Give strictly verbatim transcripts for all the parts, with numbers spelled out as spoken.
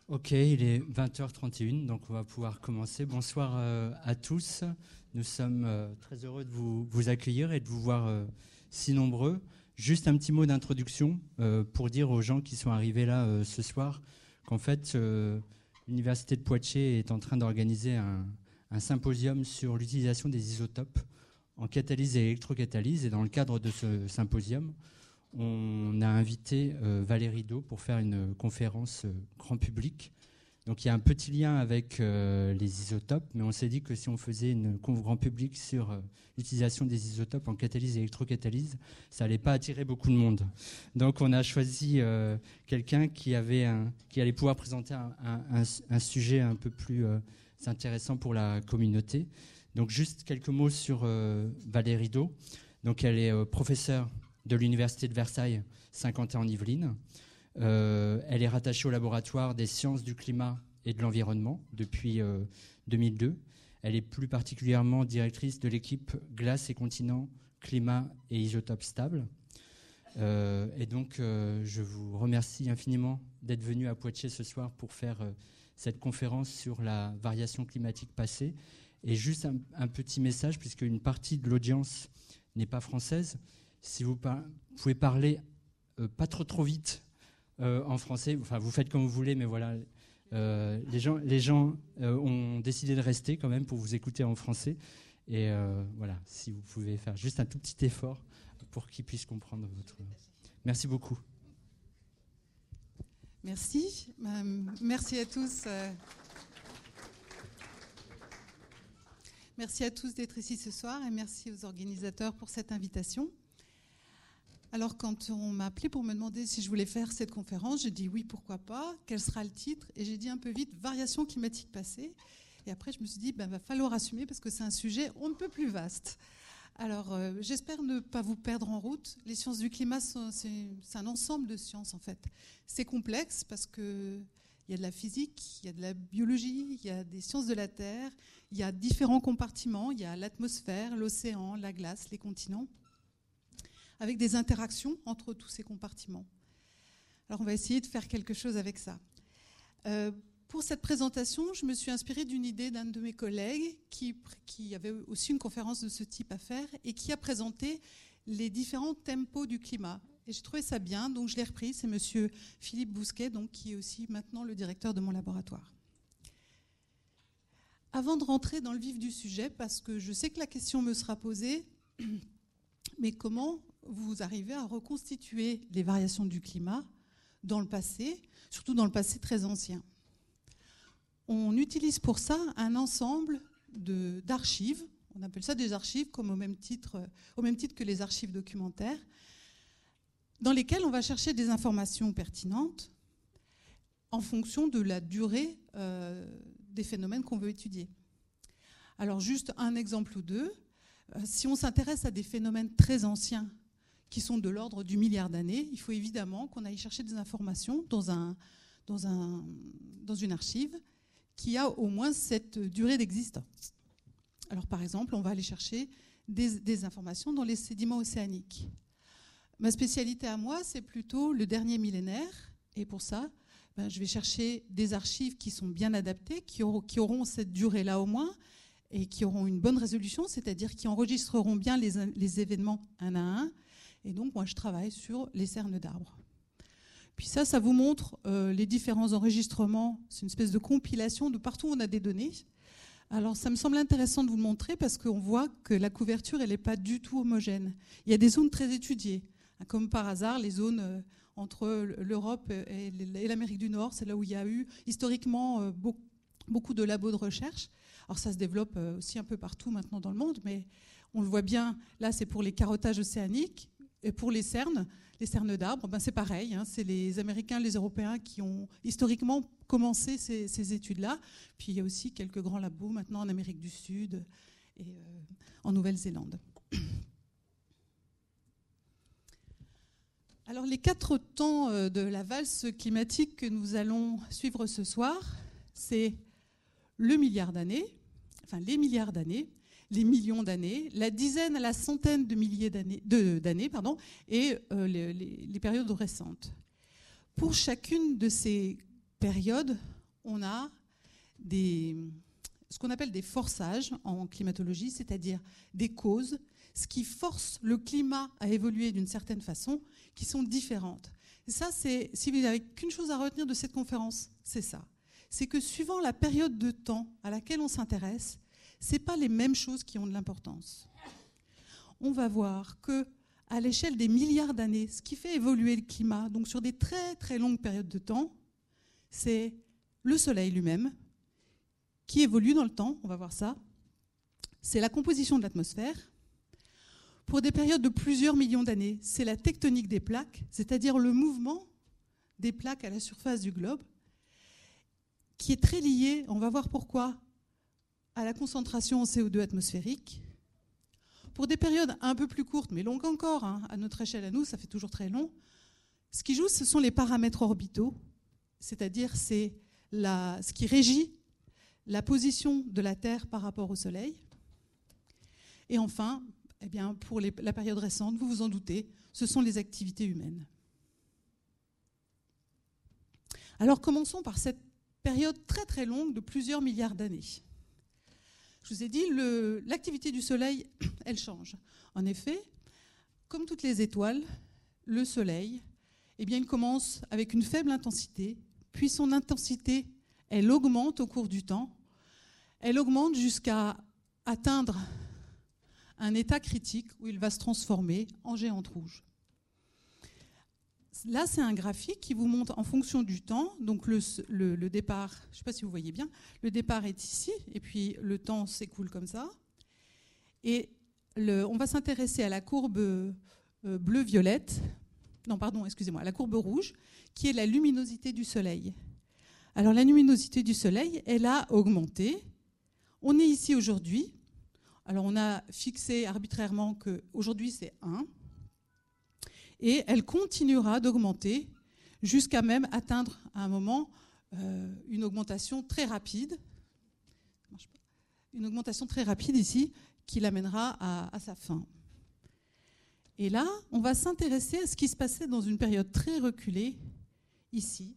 Ok, il est vingt heures trente et une, donc on va pouvoir commencer. Bonsoir euh, à tous. Nous sommes euh, très heureux de vous, vous accueillir et de vous voir euh, si nombreux. Juste un petit mot d'introduction euh, pour dire aux gens qui sont arrivés là euh, ce soir qu'en fait, euh, l'Université de Poitiers est en train d'organiser un, un symposium sur l'utilisation des isotopes en catalyse et électrocatalyse. Et dans le cadre de ce symposium, on a invité euh, Valérie Do pour faire une conférence euh, grand public. Donc il y a un petit lien avec euh, les isotopes, mais on s'est dit que si on faisait une conf grand public sur euh, l'utilisation des isotopes en catalyse et électrocatalyse, ça n'allait pas attirer beaucoup de monde. Donc on a choisi euh, quelqu'un qui, avait un, qui allait pouvoir présenter un, un, un sujet un peu plus euh, intéressant pour la communauté. Donc juste quelques mots sur euh, Valérie Do. Donc elle est euh, professeure de l'Université de Versailles, Saint-Quentin-en-Yvelines. Euh, elle est rattachée au laboratoire des sciences du climat et de l'environnement depuis euh, deux mille deux. Elle est plus particulièrement directrice de l'équipe glace et continents, climat et isotopes stables. Euh, et donc, euh, je vous remercie infiniment d'être venu à Poitiers ce soir pour faire euh, cette conférence sur la variation climatique passée. Et juste un, un petit message, puisque une partie de l'audience n'est pas française. Si vous par- pouvez parler euh, pas trop trop vite euh, en français, enfin vous faites comme vous voulez, mais voilà, euh, les gens, les gens euh, ont décidé de rester quand même pour vous écouter en français. Et euh, voilà, si vous pouvez faire juste un tout petit effort pour qu'ils puissent comprendre votre. Merci beaucoup. Merci, euh, merci à tous. Euh... Merci à tous d'être ici ce soir et merci aux organisateurs pour cette invitation. Alors, quand on m'a appelé pour me demander si je voulais faire cette conférence, j'ai dit oui, pourquoi pas, quel sera le titre ? Et j'ai dit un peu vite, variation climatique passée. Et après, je me suis dit, ben, va falloir assumer parce que c'est un sujet on ne peut plus vaste. Alors, euh, j'espère ne pas vous perdre en route. Les sciences du climat, sont, c'est, c'est un ensemble de sciences, en fait. C'est complexe parce qu'il y a de la physique, il y a de la biologie, il y a des sciences de la Terre, il y a différents compartiments, il y a l'atmosphère, l'océan, la glace, les continents, avec des interactions entre tous ces compartiments. Alors on va essayer de faire quelque chose avec ça. Euh, pour cette présentation, je me suis inspirée d'une idée d'un de mes collègues qui, qui avait aussi une conférence de ce type à faire et qui a présenté les différents tempos du climat. Et j'ai trouvé ça bien, donc je l'ai repris. C'est monsieur Philippe Bousquet, donc, qui est aussi maintenant le directeur de mon laboratoire. Avant de rentrer dans le vif du sujet, parce que je sais que la question me sera posée, mais comment vous arrivez à reconstituer les variations du climat dans le passé, surtout dans le passé très ancien. On utilise pour ça un ensemble de, d'archives, on appelle ça des archives comme au même titre, au même titre que les archives documentaires, dans lesquelles on va chercher des informations pertinentes en fonction de la durée euh, des phénomènes qu'on veut étudier. Alors juste un exemple ou deux, euh, si on s'intéresse à des phénomènes très anciens, qui sont de l'ordre du milliard d'années, il faut évidemment qu'on aille chercher des informations dans, un, dans, un, dans une archive qui a au moins cette durée d'existence. Alors par exemple, on va aller chercher des, des informations dans les sédiments océaniques. Ma spécialité à moi, c'est plutôt le dernier millénaire, et pour ça, ben, je vais chercher des archives qui sont bien adaptées, qui auront, qui auront cette durée-là au moins, et qui auront une bonne résolution, c'est-à-dire qui enregistreront bien les, les événements un à un. Et donc, moi, je travaille sur les cernes d'arbres. Puis ça, ça vous montre euh, les différents enregistrements. C'est une espèce de compilation de partout où on a des données. Alors, ça me semble intéressant de vous le montrer parce qu'on voit que la couverture, elle n'est pas du tout homogène. Il y a des zones très étudiées. Comme par hasard, les zones euh, entre l'Europe et l'Amérique du Nord, c'est là où il y a eu historiquement euh, beaucoup, beaucoup de labos de recherche. Alors, ça se développe euh, aussi un peu partout maintenant dans le monde, mais on le voit bien, là, c'est pour les carottages océaniques. Et pour les cernes, les cernes d'arbres, ben c'est pareil. Hein, c'est les Américains, les Européens qui ont historiquement commencé ces, ces études-là. Puis il y a aussi quelques grands labos maintenant en Amérique du Sud et euh, en Nouvelle-Zélande. Alors les quatre temps de la valse climatique que nous allons suivre ce soir, c'est le milliard d'années, enfin les milliards d'années, les millions d'années, la dizaine à la centaine de milliers d'années, de, d'années pardon, et euh, les, les, les périodes récentes. Pour chacune de ces périodes, on a des, ce qu'on appelle des forçages en climatologie, c'est-à-dire des causes, ce qui force le climat à évoluer d'une certaine façon, qui sont différentes. Et ça, c'est, si vous n'avez qu'une chose à retenir de cette conférence, c'est ça. C'est que suivant la période de temps à laquelle on s'intéresse, ce n'est pas les mêmes choses qui ont de l'importance. On va voir que à l'échelle des milliards d'années, ce qui fait évoluer le climat, donc sur des très très longues périodes de temps, c'est le Soleil lui-même, qui évolue dans le temps, on va voir ça. C'est la composition de l'atmosphère. Pour des périodes de plusieurs millions d'années, c'est la tectonique des plaques, c'est-à-dire le mouvement des plaques à la surface du globe, qui est très lié, on va voir pourquoi, à la concentration en C O deux atmosphérique. Pour des périodes un peu plus courtes, mais longues encore, hein, à notre échelle à nous, ça fait toujours très long, ce qui joue, ce sont les paramètres orbitaux, c'est-à-dire c'est la, ce qui régit la position de la Terre par rapport au Soleil. Et enfin, eh bien, pour les, la période récente, vous vous en doutez, ce sont les activités humaines. Alors commençons par cette période très très longue de plusieurs milliards d'années. Je vous ai dit, le, l'activité du Soleil, elle change. En effet, comme toutes les étoiles, le Soleil, eh bien, il commence avec une faible intensité, puis son intensité, elle augmente au cours du temps. Elle augmente jusqu'à atteindre un état critique où il va se transformer en géante rouge. Là, c'est un graphique qui vous montre en fonction du temps, donc le, le, le départ, je ne sais pas si vous voyez bien, le départ est ici, et puis le temps s'écoule comme ça. Et le, on va s'intéresser à la courbe euh, bleu-violette, non, pardon, excusez-moi, à la courbe rouge, qui est la luminosité du Soleil. Alors, la luminosité du Soleil, elle a augmenté. On est ici aujourd'hui. Alors, on a fixé arbitrairement qu'aujourd'hui, c'est un. Et elle continuera d'augmenter jusqu'à même atteindre à un moment euh, une augmentation très rapide. Une augmentation très rapide ici qui l'amènera à, à sa fin. Et là, on va s'intéresser à ce qui se passait dans une période très reculée, ici,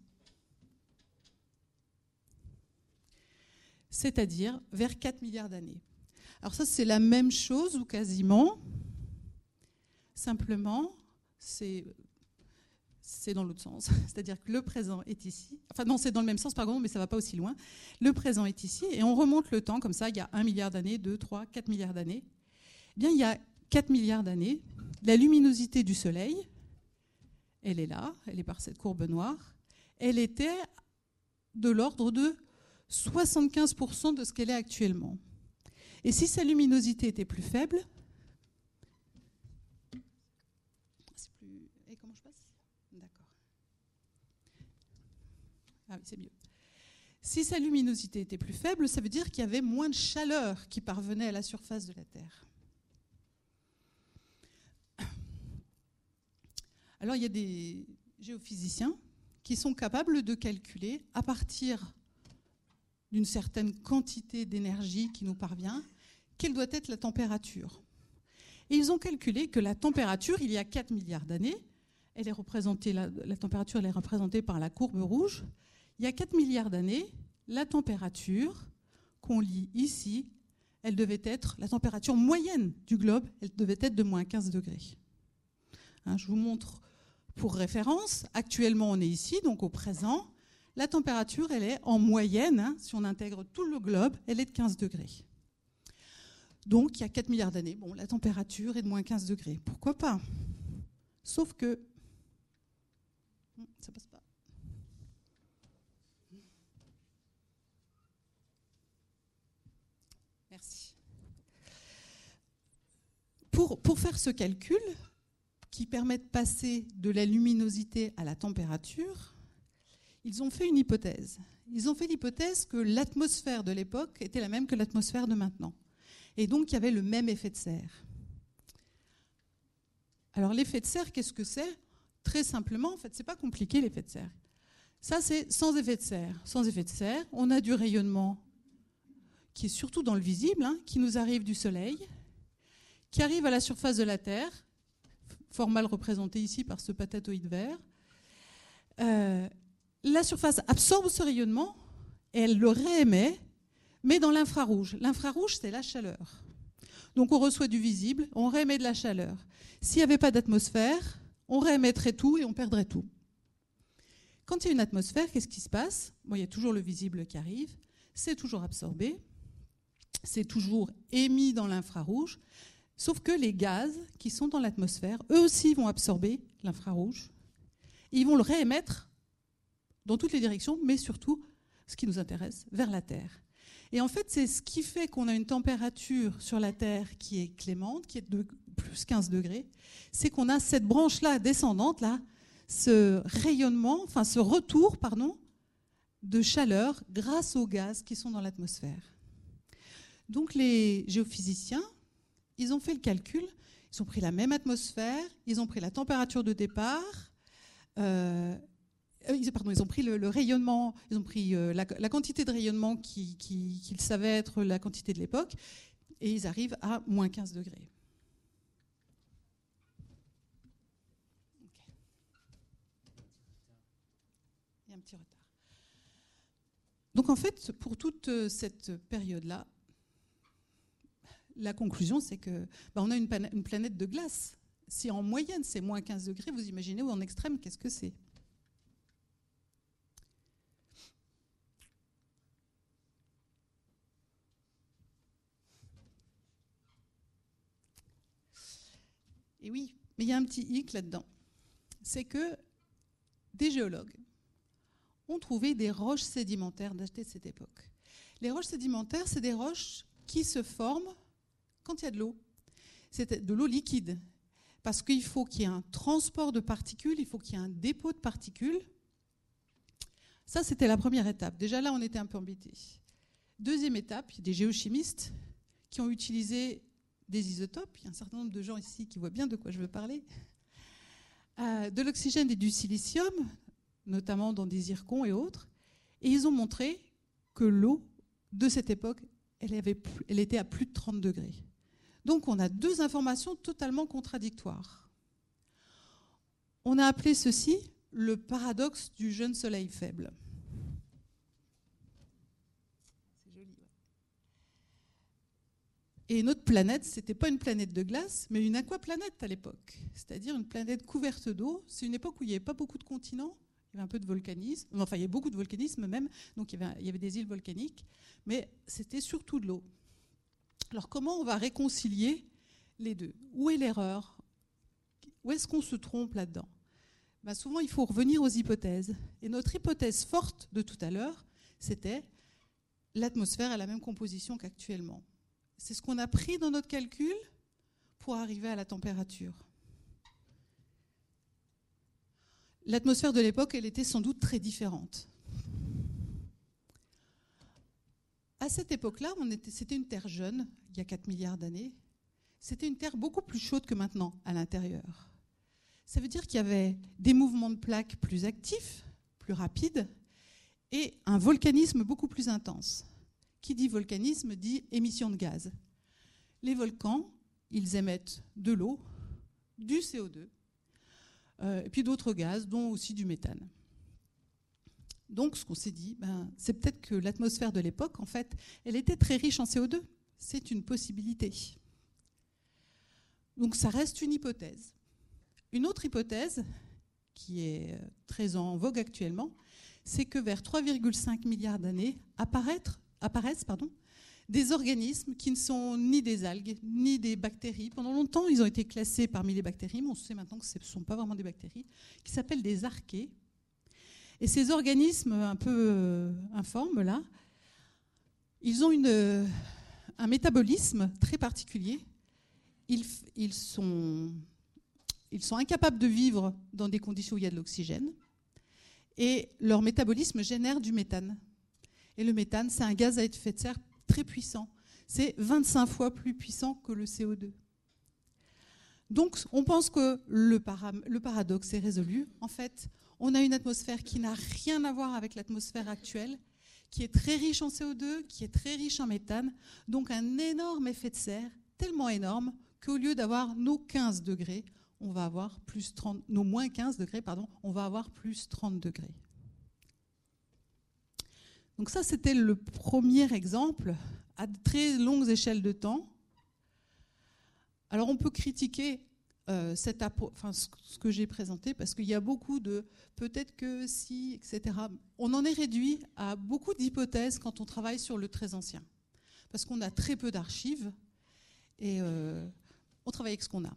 c'est-à-dire vers quatre milliards d'années. Alors ça, c'est la même chose, ou quasiment, simplement, c'est, c'est dans l'autre sens. C'est-à-dire que le présent est ici. Enfin non, c'est dans le même sens, pardon, mais ça ne va pas aussi loin. Le présent est ici, et on remonte le temps, comme ça, il y a un milliard d'années, deux, trois, quatre milliards d'années. Eh bien, il y a quatre milliards d'années, la luminosité du Soleil, elle est là, elle est par cette courbe noire, elle était de l'ordre de soixante-quinze pour cent de ce qu'elle est actuellement. Et si sa luminosité était plus faible, c'est plus... Et comment je passe ? D'accord. Ah oui, c'est mieux. Si sa luminosité était plus faible, ça veut dire qu'il y avait moins de chaleur qui parvenait à la surface de la Terre. Alors, il y a des géophysiciens qui sont capables de calculer, à partir d'une certaine quantité d'énergie qui nous parvient, quelle doit être la température. Et ils ont calculé que la température, il y a quatre milliards d'années, elle est représentée, la, la température elle est représentée par la courbe rouge, il y a quatre milliards d'années, la température qu'on lit ici, elle devait être, la température moyenne du globe, elle devait être de moins quinze degrés. Hein, je vous montre pour référence, actuellement on est ici, donc au présent, la température, elle est en moyenne, hein, si on intègre tout le globe, elle est de quinze degrés. Donc, il y a quatre milliards d'années, bon, la température est de moins quinze degrés. Pourquoi pas ? Sauf que... Ça passe pas. Merci. Pour, pour faire ce calcul, qui permet de passer de la luminosité à la température, ils ont fait une hypothèse. Ils ont fait l'hypothèse que l'atmosphère de l'époque était la même que l'atmosphère de maintenant. Et donc, il y avait le même effet de serre. Alors, l'effet de serre, qu'est-ce que c'est ? Très simplement, en fait, c'est pas compliqué, l'effet de serre. Ça, c'est sans effet de serre. Sans effet de serre, on a du rayonnement qui est surtout dans le visible, hein, qui nous arrive du Soleil, qui arrive à la surface de la Terre, fort mal représenté ici par ce patatoïde vert. Euh, la surface absorbe ce rayonnement elle le réémet, mais dans l'infrarouge. L'infrarouge, c'est la chaleur. Donc on reçoit du visible, on réémet de la chaleur. S'il n'y avait pas d'atmosphère, on réémettrait tout et on perdrait tout. Quand il y a une atmosphère, qu'est-ce qui se passe? Bon, il y a toujours le visible qui arrive, c'est toujours absorbé, c'est toujours émis dans l'infrarouge, sauf que les gaz qui sont dans l'atmosphère, eux aussi vont absorber l'infrarouge, et ils vont le réémettre dans toutes les directions, mais surtout, ce qui nous intéresse, vers la Terre. Et en fait, c'est ce qui fait qu'on a une température sur la Terre qui est clémente, qui est de plus quinze degrés, c'est qu'on a cette branche-là descendante, là, ce rayonnement, enfin ce retour, pardon, de chaleur grâce aux gaz qui sont dans l'atmosphère. Donc les géophysiciens, ils ont fait le calcul, ils ont pris la même atmosphère, ils ont pris la température de départ, euh, pardon, ils ont pris le, le rayonnement, ils ont pris euh, la, la quantité de rayonnement qui, qui, qu'ils savaient être la quantité de l'époque, et ils arrivent à moins quinze degrés. Il y a un petit retard. Donc en fait, pour toute cette période-là, la conclusion, c'est que bah, on a une, plan- une planète de glace. Si en moyenne c'est moins quinze degrés, vous imaginez, ou en extrême, qu'est-ce que c'est? Et oui, mais il y a un petit hic là-dedans. C'est que des géologues ont trouvé des roches sédimentaires datées de cette époque. Les roches sédimentaires, c'est des roches qui se forment quand il y a de l'eau. C'est de l'eau liquide. Parce qu'il faut qu'il y ait un transport de particules, il faut qu'il y ait un dépôt de particules. Ça, c'était la première étape. Déjà là, on était un peu embêtés. Deuxième étape, il y a des géochimistes qui ont utilisé des isotopes. Il y a un certain nombre de gens ici qui voient bien de quoi je veux parler. Euh, de l'oxygène et du silicium, notamment dans des zircons et autres. Et ils ont montré que l'eau de cette époque, elle, avait, elle était à plus de trente degrés. Donc on a deux informations totalement contradictoires. On a appelé ceci le paradoxe du jeune soleil faible. C'est joli, ouais. Et notre planète, ce n'était pas une planète de glace, mais une aquaplanète à l'époque, c'est-à-dire une planète couverte d'eau. C'est une époque où il n'y avait pas beaucoup de continents, il y avait un peu de volcanisme, enfin il y avait beaucoup de volcanisme même, donc il y avait, il y avait des îles volcaniques, mais c'était surtout de l'eau. Alors comment on va réconcilier les deux? Où est l'erreur? Où est-ce qu'on se trompe là-dedans? Ben souvent, il faut revenir aux hypothèses. Et notre hypothèse forte de tout à l'heure, c'était l'atmosphère a la même composition qu'actuellement. C'est ce qu'on a pris dans notre calcul pour arriver à la température. L'atmosphère de l'époque, elle était sans doute très différente. À cette époque-là, on était, c'était une Terre jeune, il y a quatre milliards d'années. C'était une Terre beaucoup plus chaude que maintenant à l'intérieur. Ça veut dire qu'il y avait des mouvements de plaques plus actifs, plus rapides, et un volcanisme beaucoup plus intense. Qui dit volcanisme dit émission de gaz. Les volcans, ils émettent de l'eau, du C O deux, euh, et puis d'autres gaz, dont aussi du méthane. Donc, ce qu'on s'est dit, ben, c'est peut-être que l'atmosphère de l'époque, en fait, elle était très riche en C O deux. C'est une possibilité. Donc, ça reste une hypothèse. Une autre hypothèse, qui est très en vogue actuellement, c'est que vers trois virgule cinq milliards d'années apparaissent pardon, des organismes qui ne sont ni des algues, ni des bactéries. Pendant longtemps, ils ont été classés parmi les bactéries, mais on sait maintenant que ce ne sont pas vraiment des bactéries, qui s'appellent des archées. Et ces organismes un peu euh, informes, là, ils ont une, euh, un métabolisme très particulier. Ils, ils, sont, ils sont incapables de vivre dans des conditions où il y a de l'oxygène. Et leur métabolisme génère du méthane. Et le méthane, c'est un gaz à effet de serre très puissant. C'est vingt-cinq fois plus puissant que le C O deux. Donc, on pense que le, para, le paradoxe est résolu. En fait, on a une atmosphère qui n'a rien à voir avec l'atmosphère actuelle, qui est très riche en C O deux, qui est très riche en méthane, donc un énorme effet de serre, tellement énorme qu'au lieu d'avoir nos quinze degrés, on va avoir plus trente, nos moins quinze degrés, pardon, on va avoir plus trente degrés. Donc ça, c'était le premier exemple à de très longues échelles de temps. Alors on peut critiquer euh, cette appro- enfin, ce, ce que j'ai présenté parce qu'il y a beaucoup de peut-être que si, et cetera. On en est réduit à beaucoup d'hypothèses quand on travaille sur le très ancien. Parce qu'on a très peu d'archives et euh, on travaille avec ce qu'on a.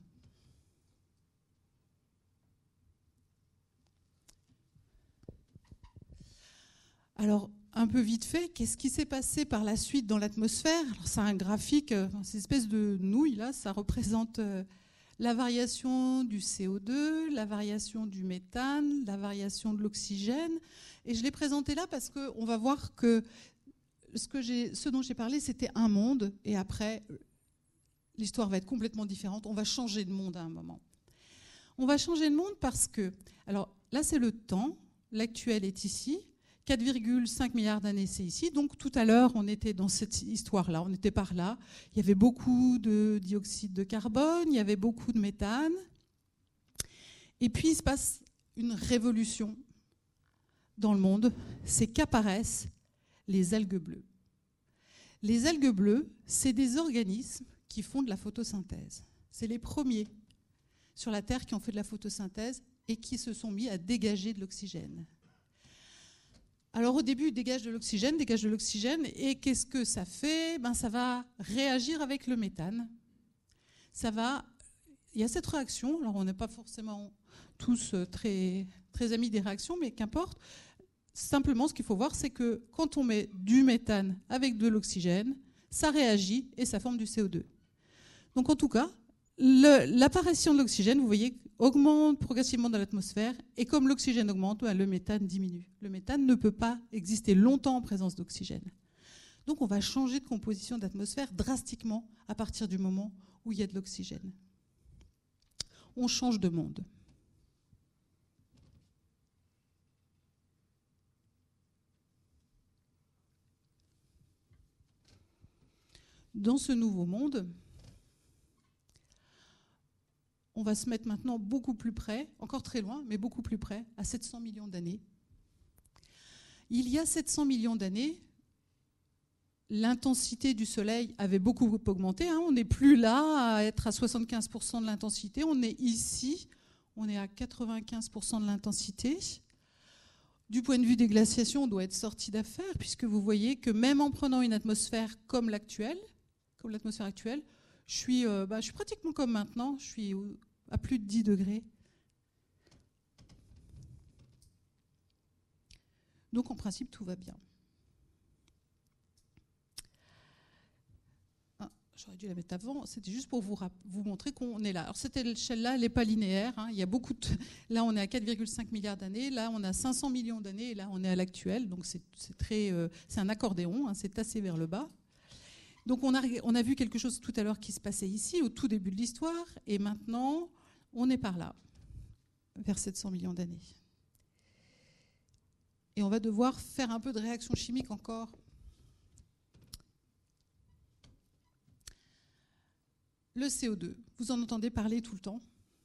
Alors, un peu vite fait, qu'est-ce qui s'est passé par la suite dans l'atmosphère? Alors, c'est un graphique, euh, cette espèce de nouille, là, ça représente euh, la variation du C O deux, la variation du méthane, la variation de l'oxygène. Et je l'ai présenté là parce qu'on va voir que ce, que j'ai, ce dont j'ai parlé, c'était un monde, et après, l'histoire va être complètement différente. On va changer de monde à un moment. On va changer de monde parce que, alors là, c'est le temps, l'actuel est ici, quatre virgule cinq milliards d'années, c'est ici. Donc tout à l'heure, on était dans cette histoire-là, on était par là. Il y avait beaucoup de dioxyde de carbone, il y avait beaucoup de méthane. Et puis, il se passe une révolution dans le monde, c'est qu'apparaissent les algues bleues. Les algues bleues, c'est des organismes qui font de la photosynthèse. C'est les premiers sur la Terre qui ont fait de la photosynthèse et qui se sont mis à dégager de l'oxygène. Alors au début, ils dégagent de l'oxygène, dégagent de l'oxygène, et qu'est-ce que ça fait? Ben, ça va réagir avec le méthane. Ça va, il y a cette réaction, alors on n'est pas forcément tous très, très amis des réactions, mais qu'importe. Simplement, ce qu'il faut voir, c'est que quand on met du méthane avec de l'oxygène, ça réagit et ça forme du C O deux. Donc en tout cas, le, l'apparition de l'oxygène, vous voyez, augmente progressivement dans l'atmosphère, et comme l'oxygène augmente, ben, le méthane diminue. Le méthane ne peut pas exister longtemps en présence d'oxygène. Donc on va changer de composition d'atmosphère drastiquement à partir du moment où il y a de l'oxygène. On change de monde. Dans ce nouveau monde, on va se mettre maintenant beaucoup plus près, encore très loin, mais beaucoup plus près, à sept cents millions d'années. Il y a sept cents millions d'années, l'intensité du Soleil avait beaucoup augmenté. Hein. On n'est plus là à être à soixante-quinze pour cent de l'intensité. On est ici, on est à quatre-vingt-quinze pour cent de l'intensité. Du point de vue des glaciations, on doit être sorti d'affaire, puisque vous voyez que même en prenant une atmosphère comme l'actuelle, comme l'atmosphère actuelle, je suis, euh, bah, je suis pratiquement comme maintenant, je suis à plus de dix degrés. Donc en principe, tout va bien. Ah, j'aurais dû la mettre avant, c'était juste pour vous, vous montrer qu'on est là. Alors cette échelle-là, elle n'est pas linéaire. Hein. Il y a beaucoup de... Là, on est à quatre virgule cinq milliards d'années, là, on a cinq cents millions d'années, et là, on est à l'actuel. Donc c'est, c'est, très, euh, c'est un accordéon, hein, c'est tassé vers le bas. Donc on a, on a vu quelque chose tout à l'heure qui se passait ici, au tout début de l'histoire, et maintenant, on est par là, vers sept cents millions d'années. Et on va devoir faire un peu de réaction chimique encore. Le C O deux, vous en entendez parler tout le temps.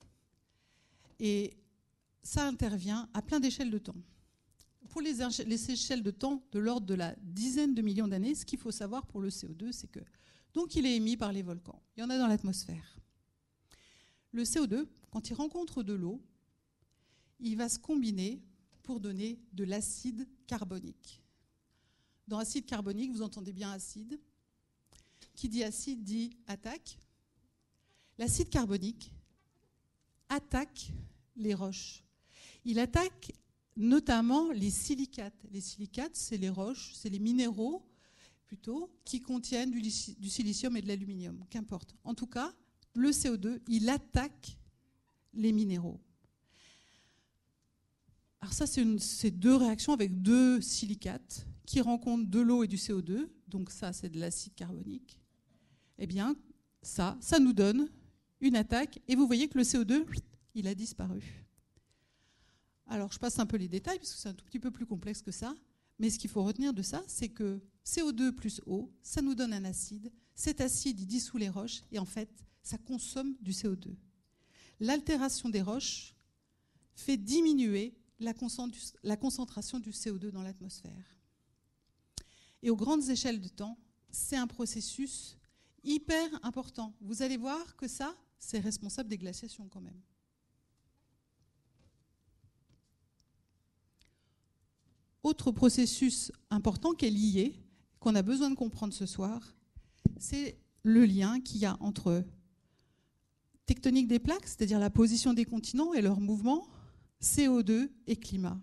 Et ça intervient à plein d'échelles de temps. Pour les, les échelles de temps de l'ordre de la dizaine de millions d'années, ce qu'il faut savoir pour le C O deux, c'est que donc il est émis par les volcans. Il y en a dans l'atmosphère. Le C O deux, quand il rencontre de l'eau, il va se combiner pour donner de l'acide carbonique. Dans acide carbonique, vous entendez bien acide. Qui dit acide dit attaque. L'acide carbonique attaque les roches. Il attaque notamment les silicates. Les silicates, c'est les roches, c'est les minéraux plutôt, qui contiennent du, du silicium et de l'aluminium, qu'importe. En tout cas, le C O deux, il attaque les minéraux. Alors ça, c'est, une, c'est deux réactions avec deux silicates qui rencontrent de l'eau et du C O deux, donc ça, c'est de l'acide carbonique. Eh bien, ça, ça nous donne une attaque, et vous voyez que le C O deux, il a disparu. Alors, je passe un peu les détails, parce que c'est un tout petit peu plus complexe que ça, mais ce qu'il faut retenir de ça, c'est que C O deux plus eau, ça nous donne un acide. Cet acide, il dissout les roches, et en fait, ça consomme du C O deux. L'altération des roches fait diminuer la concentration du C O deux dans l'atmosphère. Et aux grandes échelles de temps, c'est un processus hyper important. Vous allez voir que ça, c'est responsable des glaciations quand même. Autre processus important qui est lié, qu'on a besoin de comprendre ce soir, c'est le lien qu'il y a entre tectonique des plaques, c'est-à-dire la position des continents et leur mouvement, C O deux et climat.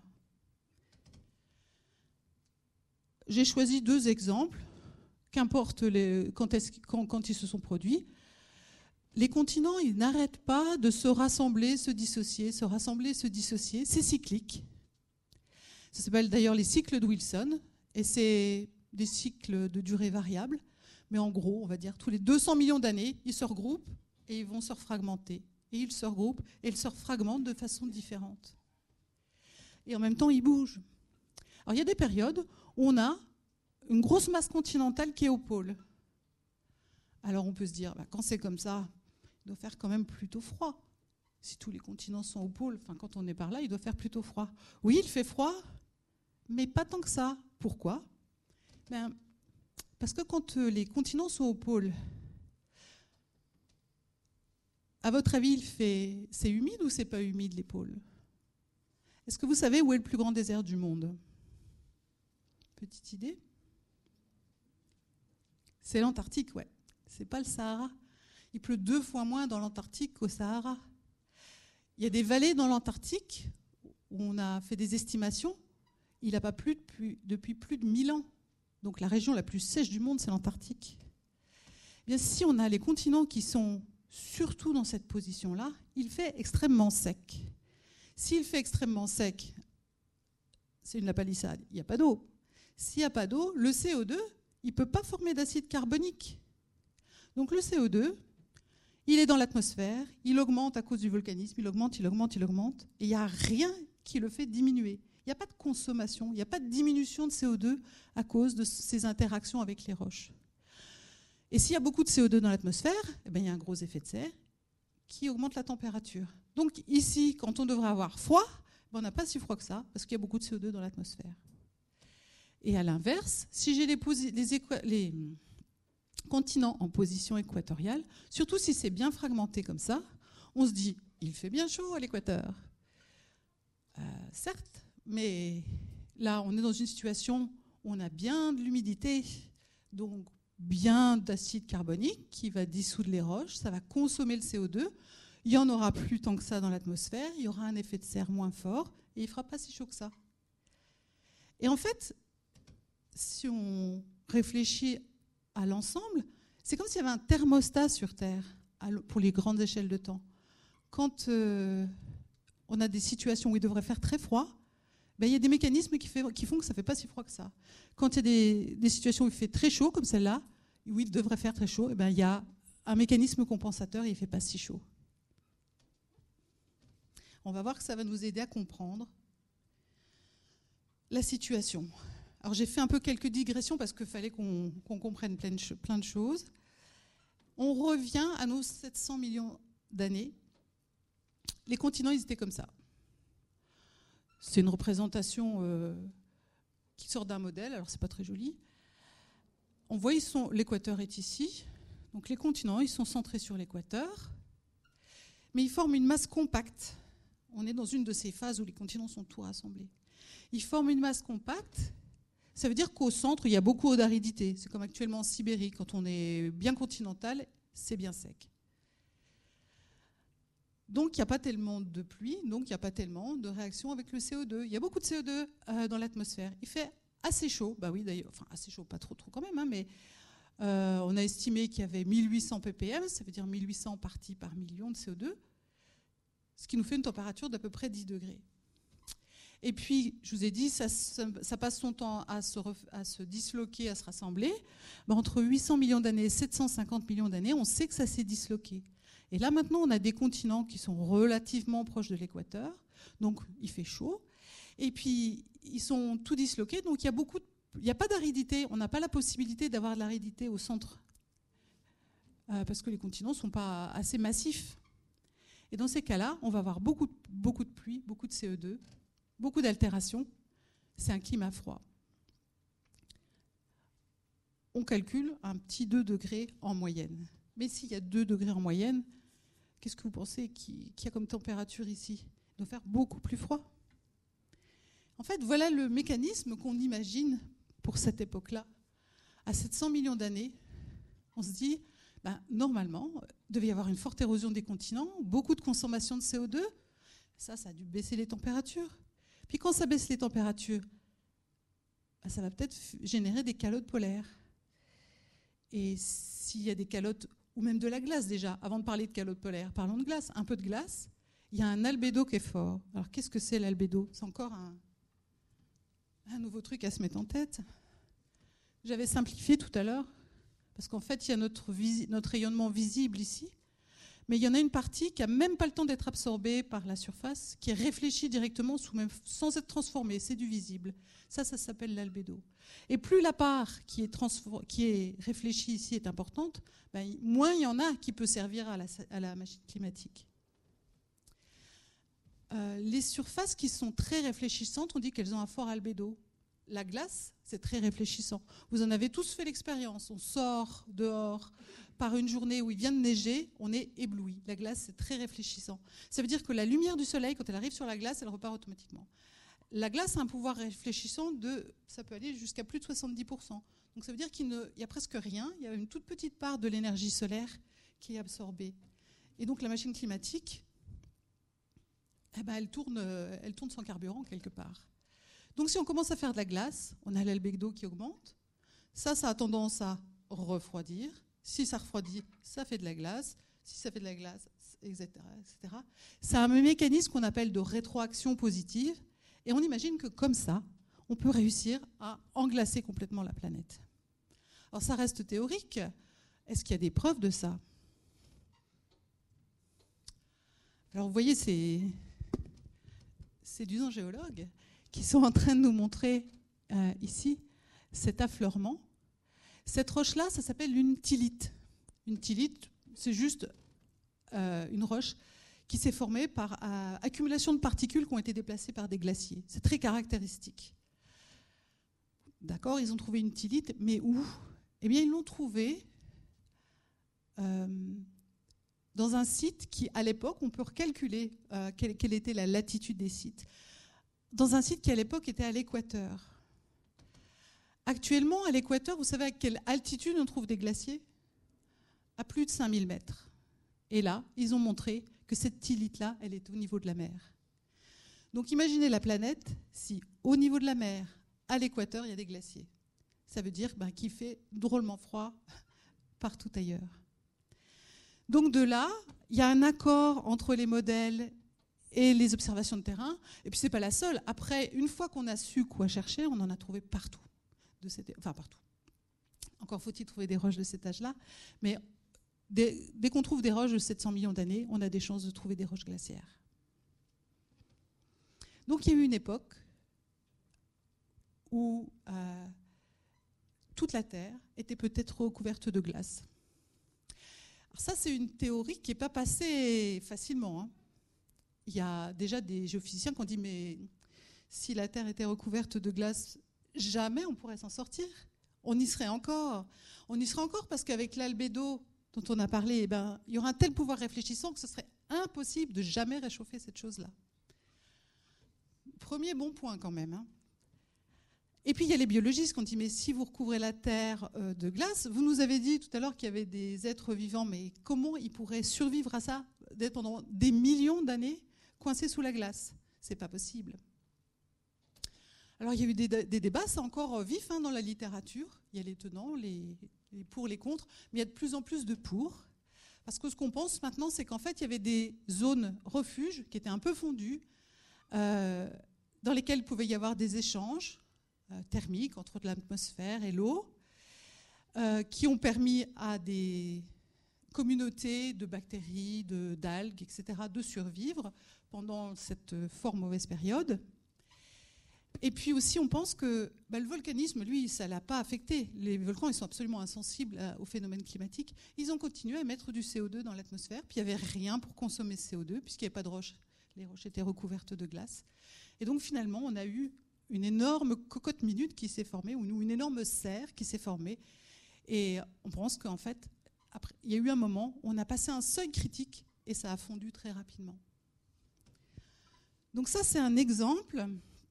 J'ai choisi deux exemples, qu'importe les, quand, quand, quand ils se sont produits. Les continents, ils n'arrêtent pas de se rassembler, se dissocier, se rassembler, se dissocier. C'est cyclique. Ça s'appelle d'ailleurs les cycles de Wilson, et c'est des cycles de durée variable. Mais en gros, on va dire tous les deux cents millions d'années, ils se regroupent et ils vont se refragmenter. Et ils se regroupent et ils se refragmentent de façon différente. Et en même temps, ils bougent. Alors, il y a des périodes où on a une grosse masse continentale qui est au pôle. Alors, on peut se dire, bah, quand c'est comme ça, il doit faire quand même plutôt froid. Si tous les continents sont au pôle, enfin, quand on est par là, il doit faire plutôt froid. Oui, il fait froid, mais pas tant que ça. Pourquoi ? Ben, parce que quand les continents sont au pôle, à votre avis, il fait, c'est humide ou c'est pas humide les pôles ? Est-ce que vous savez où est le plus grand désert du monde ? Petite idée ? C'est l'Antarctique, ouais. C'est pas le Sahara. Il pleut deux fois moins dans l'Antarctique qu'au Sahara. Il y a des vallées dans l'Antarctique où on a fait des estimations. Il n'a pas plu depuis, depuis plus de mille ans. Donc la région la plus sèche du monde, c'est l'Antarctique. Eh bien, si on a les continents qui sont surtout dans cette position-là, il fait extrêmement sec. S'il fait extrêmement sec, c'est une palissade, il n'y a pas d'eau. S'il n'y a pas d'eau, le C O deux, il ne peut pas former d'acide carbonique. Donc le C O deux, il est dans l'atmosphère, il augmente à cause du volcanisme, il augmente, il augmente, il augmente, et il n'y a rien qui le fait diminuer. Il n'y a pas de consommation, il n'y a pas de diminution de C O deux à cause de ces interactions avec les roches. Et s'il y a beaucoup de C O deux dans l'atmosphère, eh bien, il y a un gros effet de serre qui augmente la température. Donc ici, quand on devrait avoir froid, ben, on n'a pas si froid que ça, parce qu'il y a beaucoup de C O deux dans l'atmosphère. Et à l'inverse, si j'ai les, posi- les, équa- les continents en position équatoriale, surtout si c'est bien fragmenté comme ça, on se dit, il fait bien chaud à l'équateur. Euh, certes, mais là, on est dans une situation où on a bien de l'humidité, donc bien d'acide carbonique qui va dissoudre les roches, ça va consommer le C O deux, il n'y en aura plus tant que ça dans l'atmosphère, il y aura un effet de serre moins fort et il ne fera pas si chaud que ça. Et en fait, si on réfléchit à l'ensemble, c'est comme s'il y avait un thermostat sur Terre pour les grandes échelles de temps. Quand euh, on a des situations où il devrait faire très froid, ben, il y a des mécanismes qui, fait, qui font que ça ne fait pas si froid que ça. Quand il y a des, des situations où il fait très chaud, comme celle-là, où il devrait faire très chaud, ben, il y a un mécanisme compensateur et il ne fait pas si chaud. On va voir que ça va nous aider à comprendre la situation. Alors j'ai fait un peu quelques digressions parce qu'il fallait qu'on, qu'on comprenne plein de, plein de choses. On revient à nos sept cents millions d'années. Les continents, ils étaient comme ça. C'est une représentation euh, qui sort d'un modèle, alors c'est pas très joli. On voit, ils sont, l'équateur est ici. Donc les continents, ils sont centrés sur l'équateur, mais ils forment une masse compacte. On est dans une de ces phases où les continents sont tout rassemblés. Ils forment une masse compacte. Ça veut dire qu'au centre, il y a beaucoup d'aridité. C'est comme actuellement en Sibérie. Quand on est bien continental, c'est bien sec. Donc, il n'y a pas tellement de pluie, donc il n'y a pas tellement de réaction avec le C O deux. Il y a beaucoup de C O deux euh, dans l'atmosphère. Il fait assez chaud. Bah oui, d'ailleurs, enfin assez chaud, pas trop, trop quand même, hein, mais euh, on a estimé qu'il y avait mille huit cents ppm, ça veut dire mille huit cents parties par million de C O deux, ce qui nous fait une température d'à peu près dix degrés. Et puis, je vous ai dit, ça, ça, ça passe son temps à se, ref, à se disloquer, à se rassembler. Ben, entre huit cents millions d'années et sept cent cinquante millions d'années, on sait que ça s'est disloqué. Et là, maintenant, on a des continents qui sont relativement proches de l'équateur, donc il fait chaud. Et puis, ils sont tout disloqués, donc il y a beaucoup de, il n'y a pas d'aridité. On n'a pas la possibilité d'avoir de l'aridité au centre, euh, parce que les continents ne sont pas assez massifs. Et dans ces cas-là, on va avoir beaucoup, beaucoup de pluie, beaucoup de C O deux, beaucoup d'altérations. C'est un climat froid. on calcule un petit deux degrés en moyenne. Mais s'il y a deux degrés en moyenne, qu'est-ce que vous pensez qu'il y a comme température ici? Il doit faire beaucoup plus froid. En fait, voilà le mécanisme qu'on imagine pour cette époque-là. À sept cents millions d'années, on se dit, ben, normalement, il devait y avoir une forte érosion des continents, beaucoup de consommation de C O deux. Ça, ça a dû baisser les températures. Puis quand ça baisse les températures, ben, ça va peut-être générer des calottes polaires. Et s'il y a des calottes, ou même de la glace déjà, avant de parler de calottes polaires, parlons de glace. Un peu de glace, il y a un albédo qui est fort. Alors qu'est-ce que c'est l'albédo? C'est encore un, un nouveau truc à se mettre en tête. J'avais simplifié tout à l'heure, parce qu'en fait, il y a notre, visi- notre rayonnement visible ici, mais il y en a une partie qui n'a même pas le temps d'être absorbée par la surface, qui est réfléchie directement sous même, sans être transformée, c'est du visible. Ça, ça s'appelle l'albédo. Et plus la part qui est, transfor- qui est réfléchie ici est importante, ben, moins il y en a qui peut servir à la, à la machine climatique. Euh, les surfaces qui sont très réfléchissantes, on dit qu'elles ont un fort albédo. La glace, c'est très réfléchissant. Vous en avez tous fait l'expérience. On sort dehors par une journée où il vient de neiger, on est ébloui. La glace, c'est très réfléchissant. Ça veut dire que la lumière du soleil, quand elle arrive sur la glace, elle repart automatiquement. La glace a un pouvoir réfléchissant de, ça peut aller jusqu'à plus de soixante-dix pour cent. Donc ça veut dire qu'il n'y a presque rien, il y a une toute petite part de l'énergie solaire qui est absorbée. Et donc la machine climatique, eh ben, elle tourne, elle tourne sans carburant quelque part. Donc si on commence à faire de la glace, on a l'albédo qui augmente. Ça, ça a tendance à refroidir. Si ça refroidit, ça fait de la glace. Si ça fait de la glace, et cetera, et cetera. C'est un mécanisme qu'on appelle de rétroaction positive. Et on imagine que comme ça, on peut réussir à englacer complètement la planète. Alors ça reste théorique. Est-ce qu'il y a des preuves de ça? Alors vous voyez, c'est, c'est deux géologues qui sont en train de nous montrer euh, ici cet affleurement. Cette roche-là, ça s'appelle une thylite. Une thylite, c'est juste euh, une roche qui s'est formée par euh, accumulation de particules qui ont été déplacées par des glaciers. C'est très caractéristique. D'accord, ils ont trouvé une thylite, mais où? Eh bien, ils l'ont trouvée euh, dans un site qui, à l'époque, on peut recalculer euh, quelle, quelle était la latitude des sites. Dans un site qui, à l'époque, était à l'équateur. Actuellement, à l'équateur, vous savez à quelle altitude on trouve des glaciers? À plus de cinq mille mètres. Et là, ils ont montré que cette thylite-là, elle est au niveau de la mer. Donc imaginez la planète si, au niveau de la mer, à l'équateur, il y a des glaciers. Ça veut dire ben, qu'il fait drôlement froid partout ailleurs. Donc de là, il y a un accord entre les modèles et les observations de terrain. Et puis, ce n'est pas la seule. Après, une fois qu'on a su quoi chercher, on en a trouvé partout. De cette, enfin, partout. Encore faut-il trouver des roches de cet âge-là. Mais dès, dès qu'on trouve des roches de sept cents millions d'années, on a des chances de trouver des roches glaciaires. Donc, il y a eu une époque où euh, toute la Terre était peut-être recouverte de glace. Alors ça, c'est une théorie qui n'est pas passée facilement, hein. Il y a déjà des géophysiciens qui ont dit mais si la Terre était recouverte de glace, jamais on pourrait s'en sortir. On y serait encore. On y serait encore parce qu'avec l'albédo dont on a parlé, eh ben, il y aura un tel pouvoir réfléchissant que ce serait impossible de jamais réchauffer cette chose-là. Premier bon point quand même, hein. Et puis il y a les biologistes qui ont dit mais si vous recouvrez la Terre euh, de glace, vous nous avez dit tout à l'heure qu'il y avait des êtres vivants, mais comment ils pourraient survivre à ça, d'être pendant des millions d'années coincés sous la glace? C'est pas possible. Alors il y a eu des, des débats, c'est encore vif hein, dans la littérature. Il y a les tenants, les, les pour, les contre, mais il y a de plus en plus de pour. Parce que ce qu'on pense maintenant, c'est qu'en fait, il y avait des zones refuges qui étaient un peu fondues, euh, dans lesquelles il pouvait y avoir des échanges euh, thermiques entre l'atmosphère et l'eau, euh, qui ont permis à des communautés de bactéries, de, d'algues, et cetera, de survivre pendant cette fort mauvaise période. Et puis aussi, on pense que bah, le volcanisme, lui, ça ne l'a pas affecté. Les volcans, ils sont absolument insensibles à, aux phénomènes climatiques. Ils ont continué à mettre du C O deux dans l'atmosphère, puis il n'y avait rien pour consommer ce C O deux, puisqu'il n'y avait pas de roches. Les roches étaient recouvertes de glace. Et donc, finalement, on a eu une énorme cocotte minute qui s'est formée, ou une énorme serre qui s'est formée. Et on pense qu'en fait, après, il y a eu un moment où on a passé un seuil critique et ça a fondu très rapidement. Donc ça, c'est un exemple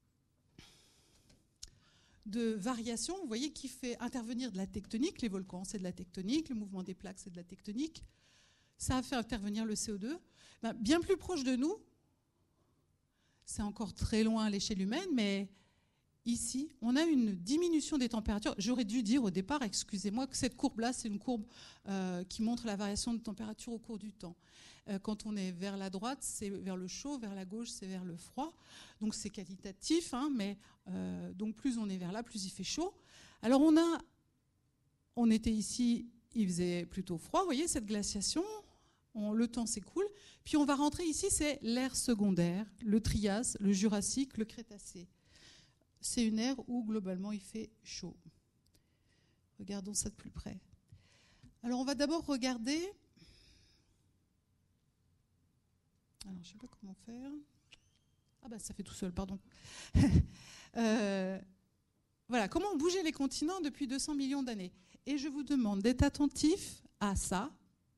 de variation, vous voyez, qui fait intervenir de la tectonique. Les volcans, c'est de la tectonique. Le mouvement des plaques, c'est de la tectonique. Ça a fait intervenir le C O deux. Ben, bien plus proche de nous, c'est encore très loin à l'échelle humaine, mais ici, on a une diminution des températures. J'aurais dû dire au départ, excusez-moi, que cette courbe-là, c'est une courbe euh, qui montre la variation de température au cours du temps. Euh, quand on est vers la droite, c'est vers le chaud, vers la gauche, c'est vers le froid. Donc c'est qualitatif, hein, mais euh, donc plus on est vers là, plus il fait chaud. Alors on a, on était ici, il faisait plutôt froid, vous voyez, cette glaciation. On, le temps s'écoule. Puis on va rentrer ici, c'est l'ère secondaire, le Trias, le Jurassique, le Crétacé. C'est une ère où globalement il fait chaud. Regardons ça de plus près. Alors on va d'abord regarder. Alors je ne sais pas comment faire. Ah ben ça fait tout seul, pardon. euh, voilà, comment ont bougé les continents depuis deux cents millions d'années. Et je vous demande d'être attentif à ça.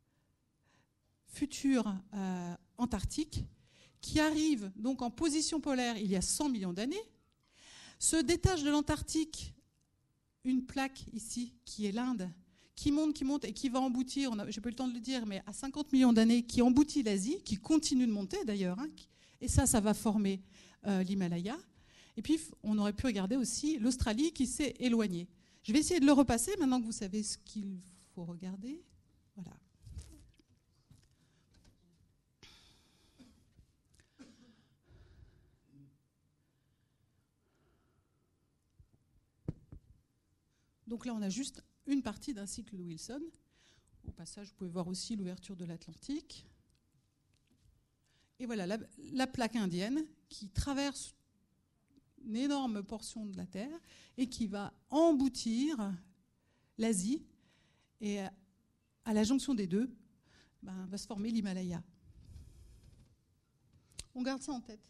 Futur euh, Antarctique, qui arrive donc en position polaire il y a cent millions d'années, se détache de l'Antarctique une plaque ici, qui est l'Inde, qui monte, qui monte et qui va emboutir, je n'ai pas eu le temps de le dire, mais à cinquante millions d'années, qui emboutit l'Asie, qui continue de monter d'ailleurs, hein, et ça, ça va former euh, l'Himalaya. Et puis, on aurait pu regarder aussi l'Australie qui s'est éloignée. Je vais essayer de le repasser maintenant que vous savez ce qu'il faut regarder. Voilà. Donc là, on a juste une partie d'un cycle de Wilson. Au passage, vous pouvez voir aussi l'ouverture de l'Atlantique. Et voilà, la, la plaque indienne qui traverse une énorme portion de la Terre et qui va emboutir l'Asie. Et à la jonction des deux, ben, va se former l'Himalaya. On garde ça en tête.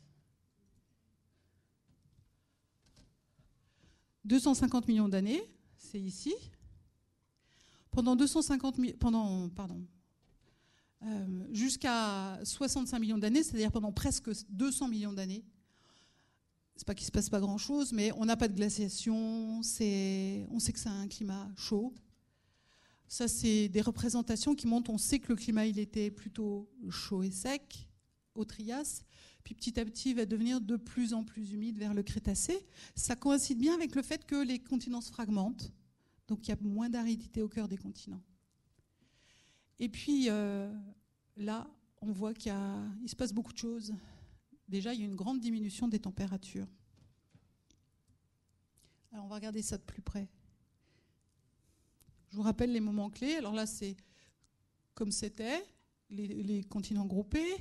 deux cent cinquante millions d'années. C'est ici. Pendant deux cent cinquante mi- pendant, pardon, euh, jusqu'à soixante-cinq millions d'années, c'est-à-dire pendant presque deux cents millions d'années. C'est pas qu'il se passe pas grand-chose, mais on n'a pas de glaciation. C'est, on sait que c'est un climat chaud. Ça, c'est des représentations qui montrent. On sait que le climat, il était plutôt chaud et sec au Trias. Puis petit à petit, il va devenir de plus en plus humide vers le Crétacé. Ça coïncide bien avec le fait que les continents se fragmentent. Donc il y a moins d'aridité au cœur des continents. Et puis euh, là, on voit qu'il y a, il se passe beaucoup de choses. Déjà, il y a une grande diminution des températures. Alors on va regarder ça de plus près. Je vous rappelle les moments clés. Alors là, c'est comme c'était, les, les continents groupés.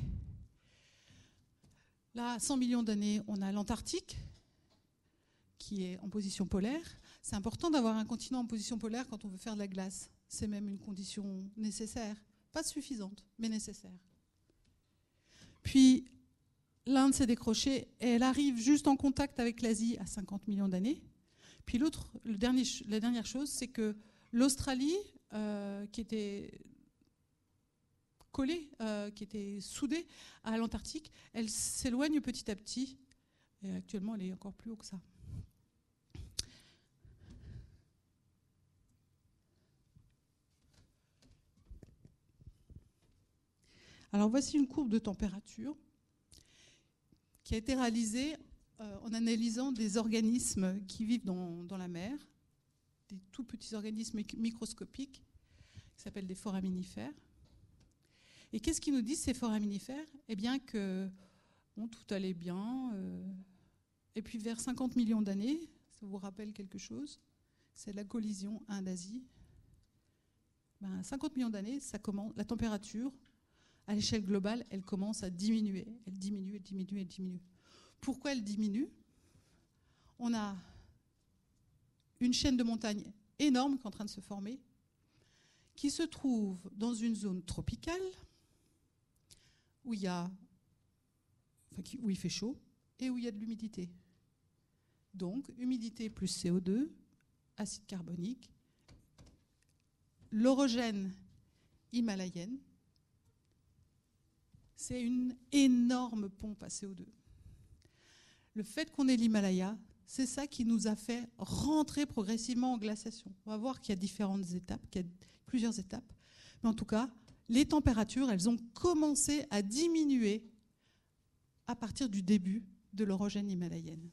Là, cent millions d'années, on a l'Antarctique, qui est en position polaire. C'est important d'avoir un continent en position polaire quand on veut faire de la glace. C'est même une condition nécessaire. Pas suffisante, mais nécessaire. Puis, l'Inde s'est décrochée et elle arrive juste en contact avec l'Asie à cinquante millions d'années. Puis l'autre, le dernier, la dernière chose, c'est que l'Australie, euh, qui était collée, euh, qui était soudée à l'Antarctique, elle s'éloigne petit à petit. Et actuellement, elle est encore plus haut que ça. Alors voici une courbe de température qui a été réalisée euh, en analysant des organismes qui vivent dans, dans la mer, des tout petits organismes microscopiques qui s'appellent des foraminifères. Et qu'est-ce qu'ils nous disent, ces foraminifères ? Eh bien que bon, tout allait bien. Euh, et puis vers cinquante millions d'années, ça vous rappelle quelque chose ? C'est la collision Inde-Asie. Ben, cinquante millions d'années, ça commence, la température, à l'échelle globale, elle commence à diminuer. Elle diminue, elle diminue, elle diminue. Pourquoi elle diminue ? On a une chaîne de montagnes énorme qui est en train de se former, qui se trouve dans une zone tropicale, où il y a, enfin, où il fait chaud et où il y a de l'humidité. Donc, humidité plus C O deux, acide carbonique, l'orogène himalayenne, c'est une énorme pompe à C O deux. Le fait qu'on ait l'Himalaya, c'est ça qui nous a fait rentrer progressivement en glaciation. On va voir qu'il y a différentes étapes, qu'il y a plusieurs étapes. Mais en tout cas, les températures, elles ont commencé à diminuer à partir du début de l'orogène himalayenne.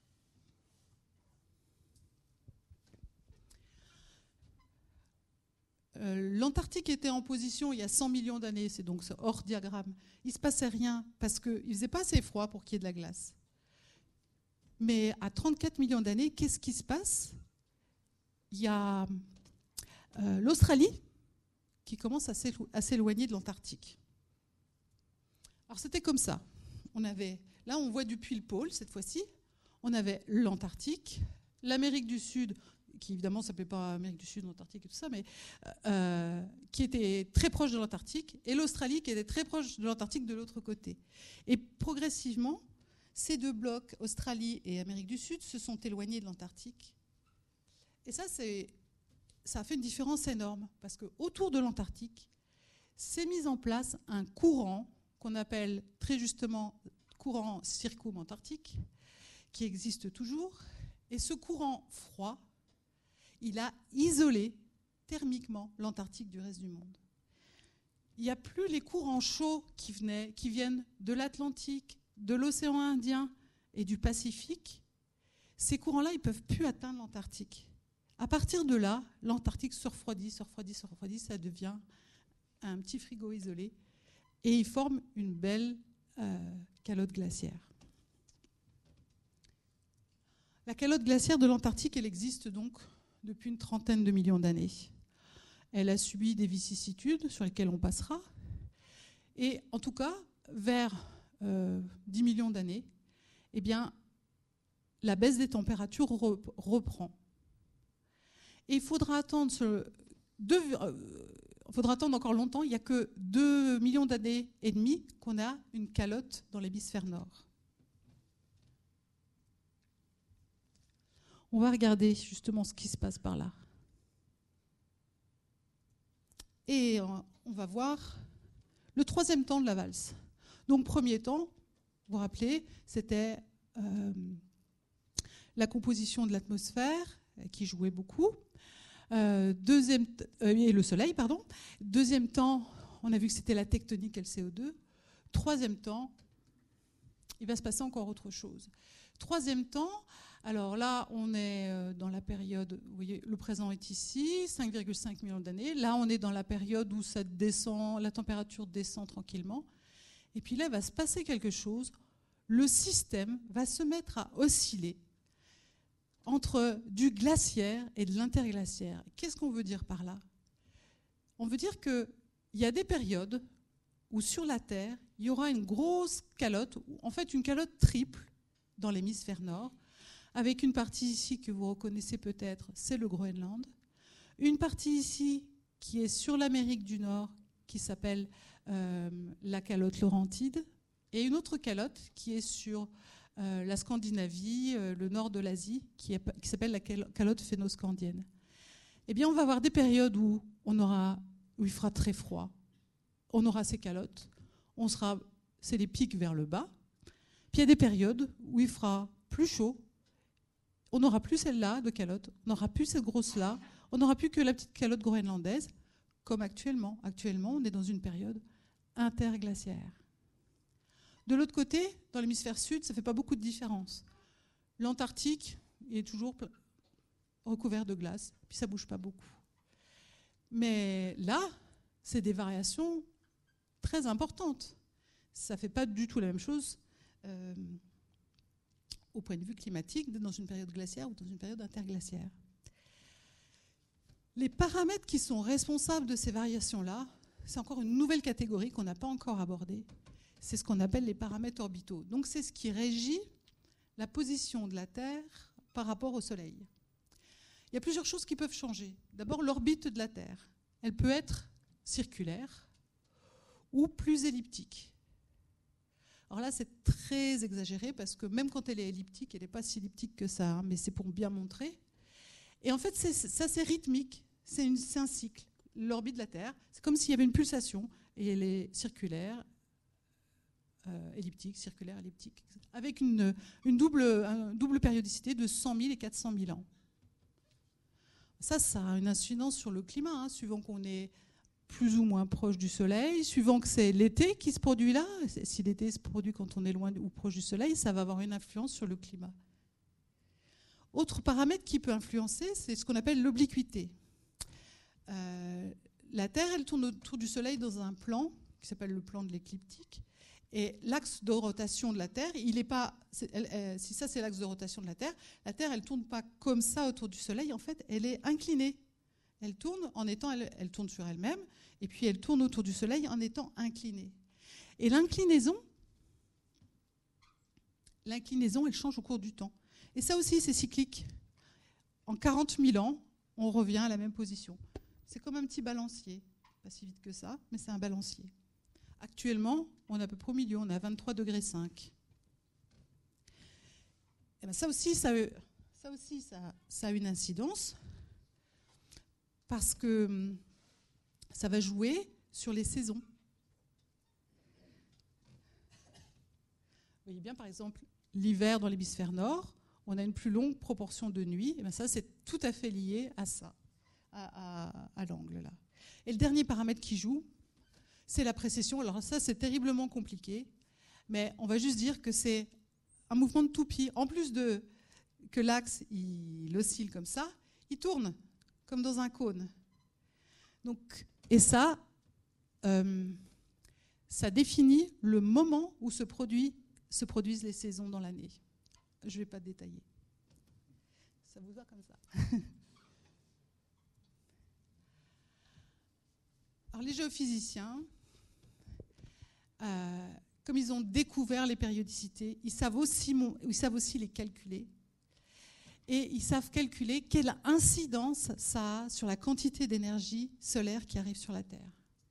Euh, L'Antarctique était en position il y a cent millions d'années, c'est donc hors diagramme. Il ne se passait rien parce qu'il ne faisait pas assez froid pour qu'il y ait de la glace. Mais à trente-quatre millions d'années, qu'est-ce qui se passe? Il y a euh, l'Australie qui commence à s'éloigner de l'Antarctique. Alors c'était comme ça. On avait, là, on voit depuis le pôle, cette fois-ci. On avait l'Antarctique, l'Amérique du Sud, qui évidemment ne s'appelait pas Amérique du Sud, l'Antarctique et tout ça, mais euh, qui était très proche de l'Antarctique, et l'Australie qui était très proche de l'Antarctique de l'autre côté. Et progressivement, ces deux blocs, Australie et Amérique du Sud, se sont éloignés de l'Antarctique. Et ça, c'est, ça a fait une différence énorme, parce qu'autour de l'Antarctique, s'est mis en place un courant qu'on appelle très justement courant circumantarctique, qui existe toujours. Et ce courant froid, il a isolé thermiquement l'Antarctique du reste du monde. Il n'y a plus les courants chauds qui, venaient, qui viennent de l'Atlantique, de l'océan Indien et du Pacifique. Ces courants-là, ils ne peuvent plus atteindre l'Antarctique. À partir de là, l'Antarctique se refroidit, se refroidit, se refroidit, ça devient un petit frigo isolé et il forme une belle euh, calotte glaciaire. La calotte glaciaire de l'Antarctique, elle existe donc depuis une trentaine de millions d'années. Elle a subi des vicissitudes sur lesquelles on passera. Et en tout cas, vers euh, dix millions d'années, eh bien, la baisse des températures reprend. Et il faudra attendre, ce deux, euh, il faudra attendre encore longtemps. Il n'y a que deux millions d'années et demie qu'on a une calotte dans l'hémisphère nord. On va regarder justement ce qui se passe par là. Et on va voir le troisième temps de la valse. Donc, premier temps, vous vous rappelez, c'était euh, la composition de l'atmosphère qui jouait beaucoup. Euh, deuxième, euh, et le soleil, pardon. Deuxième temps, on a vu que c'était la tectonique et le C O deux. Troisième temps, il va se passer encore autre chose. Troisième temps, alors là, on est dans la période, vous voyez, le présent est ici, cinq virgule cinq millions d'années. Là, on est dans la période où ça descend, la température descend tranquillement. Et puis là, il va se passer quelque chose. Le système va se mettre à osciller entre du glaciaire et de l'interglaciaire. Qu'est-ce qu'on veut dire par là? On veut dire qu'il y a des périodes où sur la Terre, il y aura une grosse calotte, en fait une calotte triple dans l'hémisphère nord, avec une partie ici que vous reconnaissez peut-être, c'est le Groenland. Une partie ici qui est sur l'Amérique du Nord, qui s'appelle euh, la calotte laurentide, et une autre calotte qui est sur euh, la Scandinavie, euh, le nord de l'Asie, qui, qui s'appelle la calotte phénoscandienne. Eh bien, on va avoir des périodes où, on aura, où il fera très froid. On aura ces calottes. On sera, c'est les pics vers le bas. Puis il y a des périodes où il fera plus chaud. On n'aura plus celle-là de calotte, on n'aura plus cette grosse-là, on n'aura plus que la petite calotte groenlandaise, comme actuellement. Actuellement, on est dans une période interglaciaire. De l'autre côté, dans l'hémisphère sud, ça ne fait pas beaucoup de différence. L'Antarctique est toujours recouvert de glace, puis ça ne bouge pas beaucoup. Mais là, c'est des variations très importantes. Ça ne fait pas du tout la même chose euh, au point de vue climatique, dans une période glaciaire ou dans une période interglaciaire. Les paramètres qui sont responsables de ces variations-là, c'est encore une nouvelle catégorie qu'on n'a pas encore abordée. C'est ce qu'on appelle les paramètres orbitaux. Donc c'est ce qui régit la position de la Terre par rapport au Soleil. Il y a plusieurs choses qui peuvent changer. D'abord, l'orbite de la Terre. Elle peut être circulaire ou plus elliptique. Alors là, c'est très exagéré parce que même quand elle est elliptique, elle n'est pas si elliptique que ça, hein, mais c'est pour bien montrer. Et en fait, c'est, ça, c'est rythmique, c'est, une, c'est un cycle. l'orbite de la Terre. C'est comme s'il y avait une pulsation, et elle est circulaire, euh, elliptique, circulaire, elliptique, avec une, une double, une double périodicité de cent mille et quatre cent mille ans. Ça, ça a une incidence sur le climat, hein, suivant qu'on est plus ou moins proche du Soleil, suivant que c'est l'été qui se produit là. Si l'été se produit quand on est loin ou proche du Soleil, ça va avoir une influence sur le climat. Autre paramètre qui peut influencer, c'est ce qu'on appelle l'obliquité. Euh, la Terre, elle tourne autour du Soleil dans un plan qui s'appelle le plan de l'écliptique. Et l'axe de rotation de la Terre, il est pas. Elle, elle, si ça c'est l'axe de rotation de la Terre, la Terre, elle tourne pas comme ça autour du Soleil. En fait, elle est inclinée. Elle tourne en étant, elle, elle tourne sur elle-même, et puis elle tourne autour du Soleil en étant inclinée. Et l'inclinaison, l'inclinaison, elle change au cours du temps. Et ça aussi, c'est cyclique. En quarante mille ans, on revient à la même position. C'est comme un petit balancier. Pas si vite que ça, mais c'est un balancier. Actuellement, on est à peu près au milieu, on est à vingt-trois degrés cinq. Et bien ça aussi, ça, ça, aussi ça, ça a une incidence, parce que ça va jouer sur les saisons. Vous voyez bien, par exemple, l'hiver dans l'hémisphère nord, on a une plus longue proportion de nuit. Et bien ça, c'est tout à fait lié à ça, à, à, à l'angle là. Et le dernier paramètre qui joue, c'est la précession. Alors ça, c'est terriblement compliqué, mais on va juste dire que c'est un mouvement de toupie. En plus de que l'axe, il oscille comme ça, il tourne comme dans un cône. Donc, et ça, euh, ça définit le moment où se, produit, se produisent les saisons dans l'année. Je ne vais pas détailler. Ça vous va comme ça? Alors les géophysiciens, euh, comme ils ont découvert les périodicités, ils savent aussi, ils savent aussi les calculer. Et ils savent calculer quelle incidence ça a sur la quantité d'énergie solaire qui arrive sur la Terre.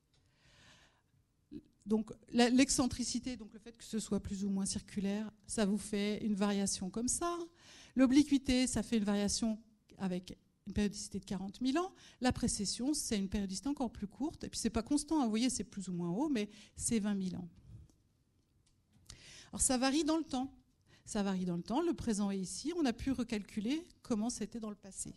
Donc l'excentricité, donc le fait que ce soit plus ou moins circulaire, ça vous fait une variation comme ça. L'obliquité, ça fait une variation avec une périodicité de quarante mille ans. La précession, c'est une périodicité encore plus courte. Et puis, ce n'est pas constant, vous voyez, c'est plus ou moins haut, mais c'est vingt mille ans. Alors, ça varie dans le temps. Ça varie dans le temps. Le présent est ici. On a pu recalculer comment c'était dans le passé.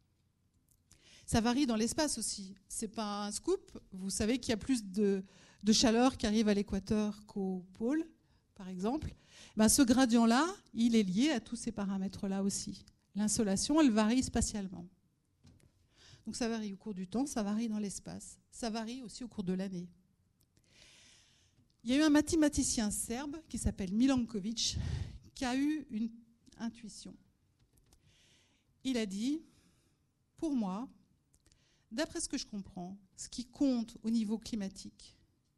Ça varie dans l'espace aussi. Ce n'est pas un scoop. Vous savez qu'il y a plus de, de chaleur qui arrive à l'équateur qu'au pôle, par exemple. Ben, ce gradient-là, il est lié à tous ces paramètres-là aussi. L'insolation, elle varie spatialement. Donc ça varie au cours du temps, ça varie dans l'espace. Ça varie aussi au cours de l'année. Il y a eu un mathématicien serbe qui s'appelle Milanković qui a eu une intuition. Il a dit, pour moi, d'après ce que je comprends, ce qui compte au niveau climatique,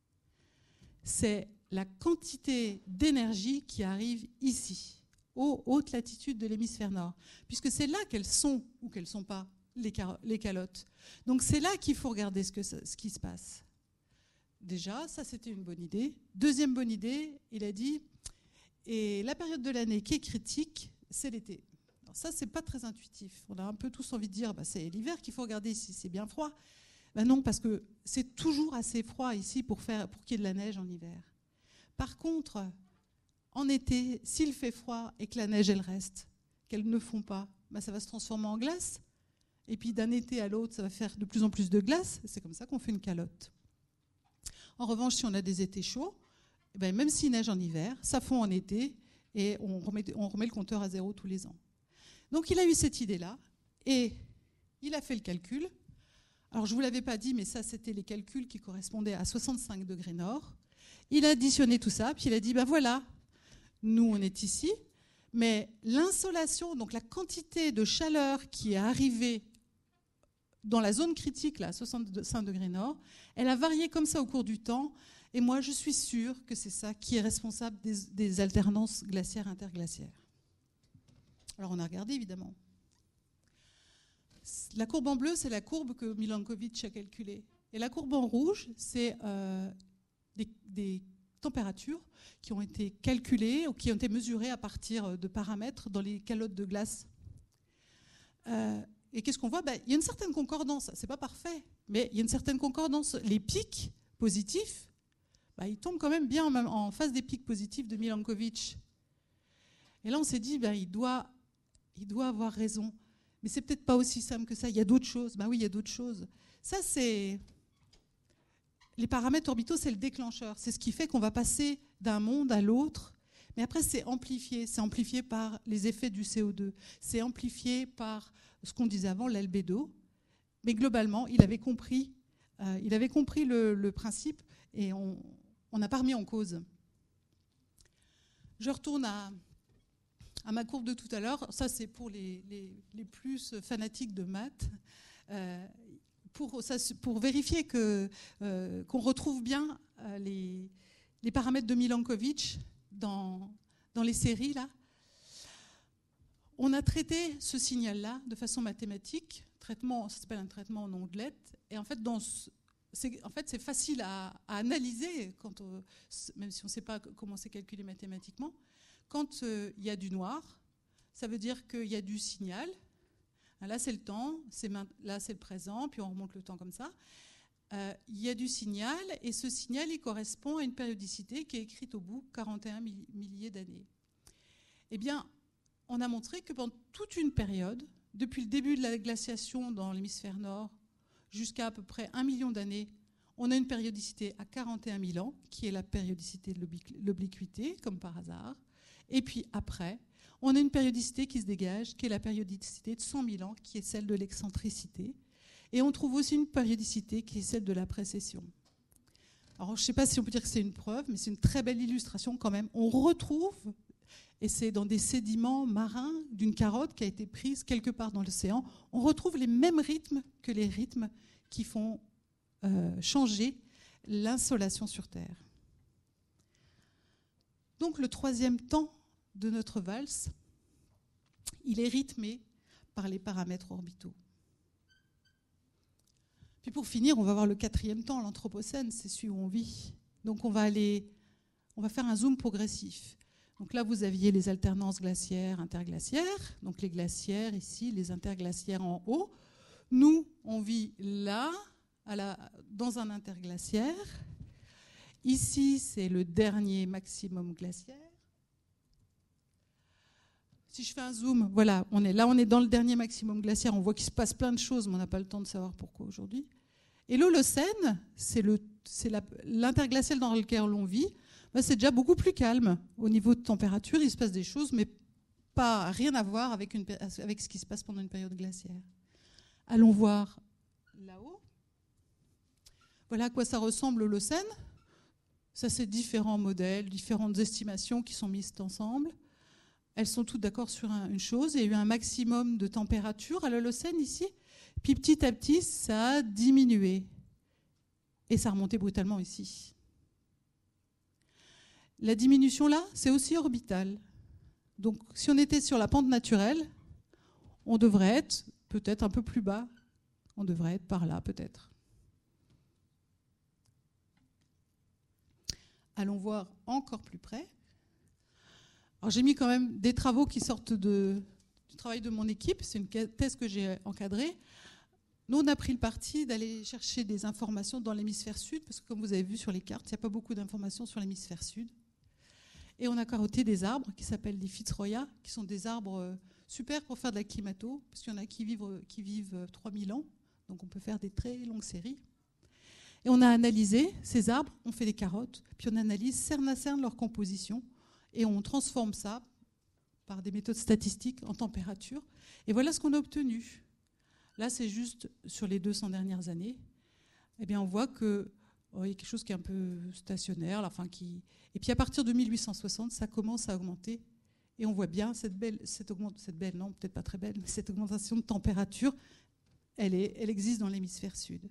c'est la quantité d'énergie qui arrive ici, aux hautes latitudes de l'hémisphère nord, puisque c'est là qu'elles sont ou qu'elles ne sont pas, les, les calottes. Donc c'est là qu'il faut regarder ce, que, ce qui se passe. Déjà, ça c'était une bonne idée. Deuxième bonne idée, il a dit, et la période de l'année qui est critique, c'est l'été. Alors ça, c'est pas très intuitif. On a un peu tous envie de dire, bah, c'est l'hiver qu'il faut regarder si c'est bien froid. Ben non, parce que c'est toujours assez froid ici pour, faire, pour qu'il y ait de la neige en hiver. Par contre, en été, s'il fait froid et que la neige, elle reste, qu'elle ne fond pas, ben ça va se transformer en glace. Et puis d'un été à l'autre, ça va faire de plus en plus de glace. C'est comme ça qu'on fait une calotte. En revanche, si on a des étés chauds, ben même s'il neige en hiver, ça fond en été et on remet, on remet le compteur à zéro tous les ans. Donc il a eu cette idée-là et il a fait le calcul. Alors je ne vous l'avais pas dit, mais ça c'était les calculs qui correspondaient à soixante-cinq degrés nord. Il a additionné tout ça, puis il a dit, ben voilà, nous on est ici, mais l'insolation, donc la quantité de chaleur qui est arrivée dans la zone critique, là, à soixante-cinq degrés nord, elle a varié comme ça au cours du temps, et moi je suis sûre que c'est ça qui est responsable des, des alternances glaciaires interglaciaires. Alors on a regardé évidemment. La courbe en bleu, c'est la courbe que Milanković a calculée. Et la courbe en rouge, c'est euh, des, des températures qui ont été calculées ou qui ont été mesurées à partir de paramètres dans les calottes de glace. Euh, et qu'est-ce qu'on voit ? Ben, il y a une certaine concordance. Ce n'est pas parfait, mais il y a une certaine concordance. Les pics positifs, bah, ils tombent quand même bien en, en face des pics positifs de Milankovitch. Et là, on s'est dit, bah, il doit, il doit avoir raison. Mais c'est peut-être pas aussi simple que ça. Il y a d'autres choses. Bah oui, il y a d'autres choses. Ça, c'est... Les paramètres orbitaux, c'est le déclencheur. C'est ce qui fait qu'on va passer d'un monde à l'autre. Mais après, c'est amplifié. C'est amplifié par les effets du C O deux. C'est amplifié par ce qu'on disait avant, l'albédo. Mais globalement, il avait compris, euh, il avait compris le, le principe et on n'a pas remis en cause. Je retourne à, à ma courbe de tout à l'heure. Ça, c'est pour les, les, les plus fanatiques de maths. Euh, pour, ça, pour vérifier que, euh, qu'on retrouve bien euh, les, les paramètres de Milankovitch dans, dans les séries, là. On a traité ce signal-là de façon mathématique. Traitement, ça s'appelle un traitement en ondelette. Et en fait, dans ce, c'est, en fait, c'est facile à, à analyser, quand on, même si on ne sait pas comment c'est calculé mathématiquement. Quand euh, il y a du noir, ça veut dire qu'il y a du signal. Là, c'est le temps, c'est, là, c'est le présent, puis on remonte le temps comme ça. Euh, il y a du signal, et ce signal, il correspond à une périodicité qui est écrite au bout, quarante et un milliers d'années. Eh bien, on a montré que pendant toute une période, depuis le début de la glaciation dans l'hémisphère nord jusqu'à à peu près un million d'années, on a une périodicité à quarante et un mille ans, qui est la périodicité de l'obliquité, comme par hasard. Et puis après, on a une périodicité qui se dégage, qui est la périodicité de cent mille ans, qui est celle de l'excentricité. Et on trouve aussi une périodicité qui est celle de la précession. Alors, je ne sais pas si on peut dire que c'est une preuve, mais c'est une très belle illustration quand même. On retrouve, et c'est dans des sédiments marins d'une carotte qui a été prise quelque part dans l'océan, on retrouve les mêmes rythmes que les rythmes qui font euh, changer l'insolation sur Terre. Donc le troisième temps de notre valse, il est rythmé par les paramètres orbitaux. Puis pour finir, on va voir le quatrième temps, l'Anthropocène, c'est celui où on vit. Donc on va aller, on va faire un zoom progressif. Donc là, vous aviez les alternances glaciaires, interglaciaires. Donc les glaciaires ici, les interglaciaires en haut. Nous, on vit là, à la, dans un interglaciaire. Ici, c'est le dernier maximum glaciaire. Si je fais un zoom, voilà, on est là, on est dans le dernier maximum glaciaire. On voit qu'il se passe plein de choses, mais on n'a pas le temps de savoir pourquoi aujourd'hui. Et l'Holocène, c'est, le, c'est la, l'interglacial dans lequel on vit. Ben, c'est déjà beaucoup plus calme. Au niveau de température, il se passe des choses, mais pas, rien à voir avec, une, avec ce qui se passe pendant une période glaciaire. Allons voir là-haut. Voilà à quoi ça ressemble l'Holocène. Ça, c'est différents modèles, différentes estimations qui sont mises ensemble. Elles sont toutes d'accord sur un, une chose. Il y a eu un maximum de température à l'Holocène ici. Puis petit à petit, ça a diminué. Et ça a remonté brutalement ici. La diminution là, c'est aussi orbital. Donc si on était sur la pente naturelle, on devrait être peut-être un peu plus bas. On devrait être par là peut-être. Allons voir encore plus près. Alors j'ai mis quand même des travaux qui sortent de, du travail de mon équipe. C'est une thèse que j'ai encadrée. Nous, on a pris le parti d'aller chercher des informations dans l'hémisphère sud, parce que comme vous avez vu sur les cartes, il n'y a pas beaucoup d'informations sur l'hémisphère sud. Et on a carotté des arbres qui s'appellent les Fitzroya, qui sont des arbres super pour faire de la climato, parce qu'il y en a qui vivent, qui vivent trois mille ans, donc on peut faire des très longues séries. Et on a analysé ces arbres, on fait des carottes, puis on analyse cerne à cerne leur composition, et on transforme ça par des méthodes statistiques en température. Et voilà ce qu'on a obtenu. Là, c'est juste sur les deux cents dernières années. Eh bien, on voit qu'il oh, y a quelque chose qui est un peu stationnaire. Là, enfin, qui... Et puis à partir de mille huit cent soixante, ça commence à augmenter. Et on voit bien cette belle, cette, augmente, cette belle, non, peut-être pas très belle, mais cette augmentation de température, elle, est, elle existe dans l'hémisphère sud.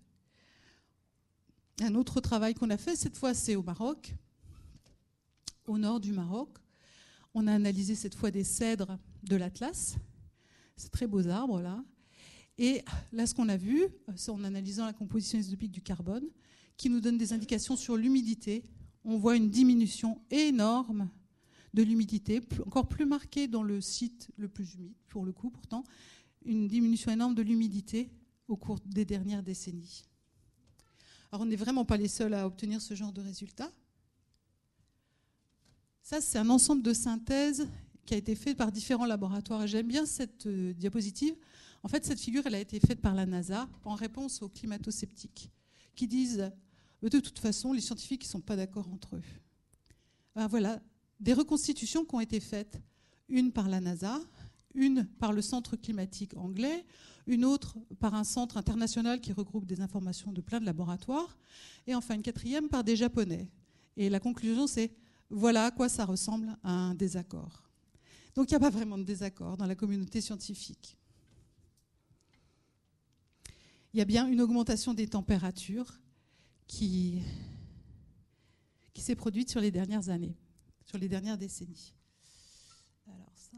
Un autre travail qu'on a fait, cette fois, c'est au Maroc. Au nord du Maroc, on a analysé cette fois des cèdres de l'Atlas. C'est très beaux arbres, là. Et là, ce qu'on a vu, c'est en analysant la composition isotopique du carbone, qui nous donne des indications sur l'humidité. On voit une diminution énorme de l'humidité, encore plus marquée dans le site le plus humide, pour le coup, pourtant, une diminution énorme de l'humidité au cours des dernières décennies. Alors, on n'est vraiment pas les seuls à obtenir ce genre de résultats. Ça, c'est un ensemble de synthèses qui a été fait par différents laboratoires. Et j'aime bien cette euh, diapositive. En fait, cette figure, elle a été faite par la NASA en réponse aux climato-sceptiques qui disent, de toute façon, les scientifiques ne sont pas d'accord entre eux. Ben voilà, des reconstitutions qui ont été faites, une par la NASA, une par le Centre climatique anglais, une autre par un centre international qui regroupe des informations de plein de laboratoires, et enfin une quatrième par des Japonais. Et la conclusion, c'est voilà à quoi ça ressemble à un désaccord. Donc il n'y a pas vraiment de désaccord dans la communauté scientifique. Il y a bien une augmentation des températures qui, qui s'est produite sur les dernières années, sur les dernières décennies. Alors ça,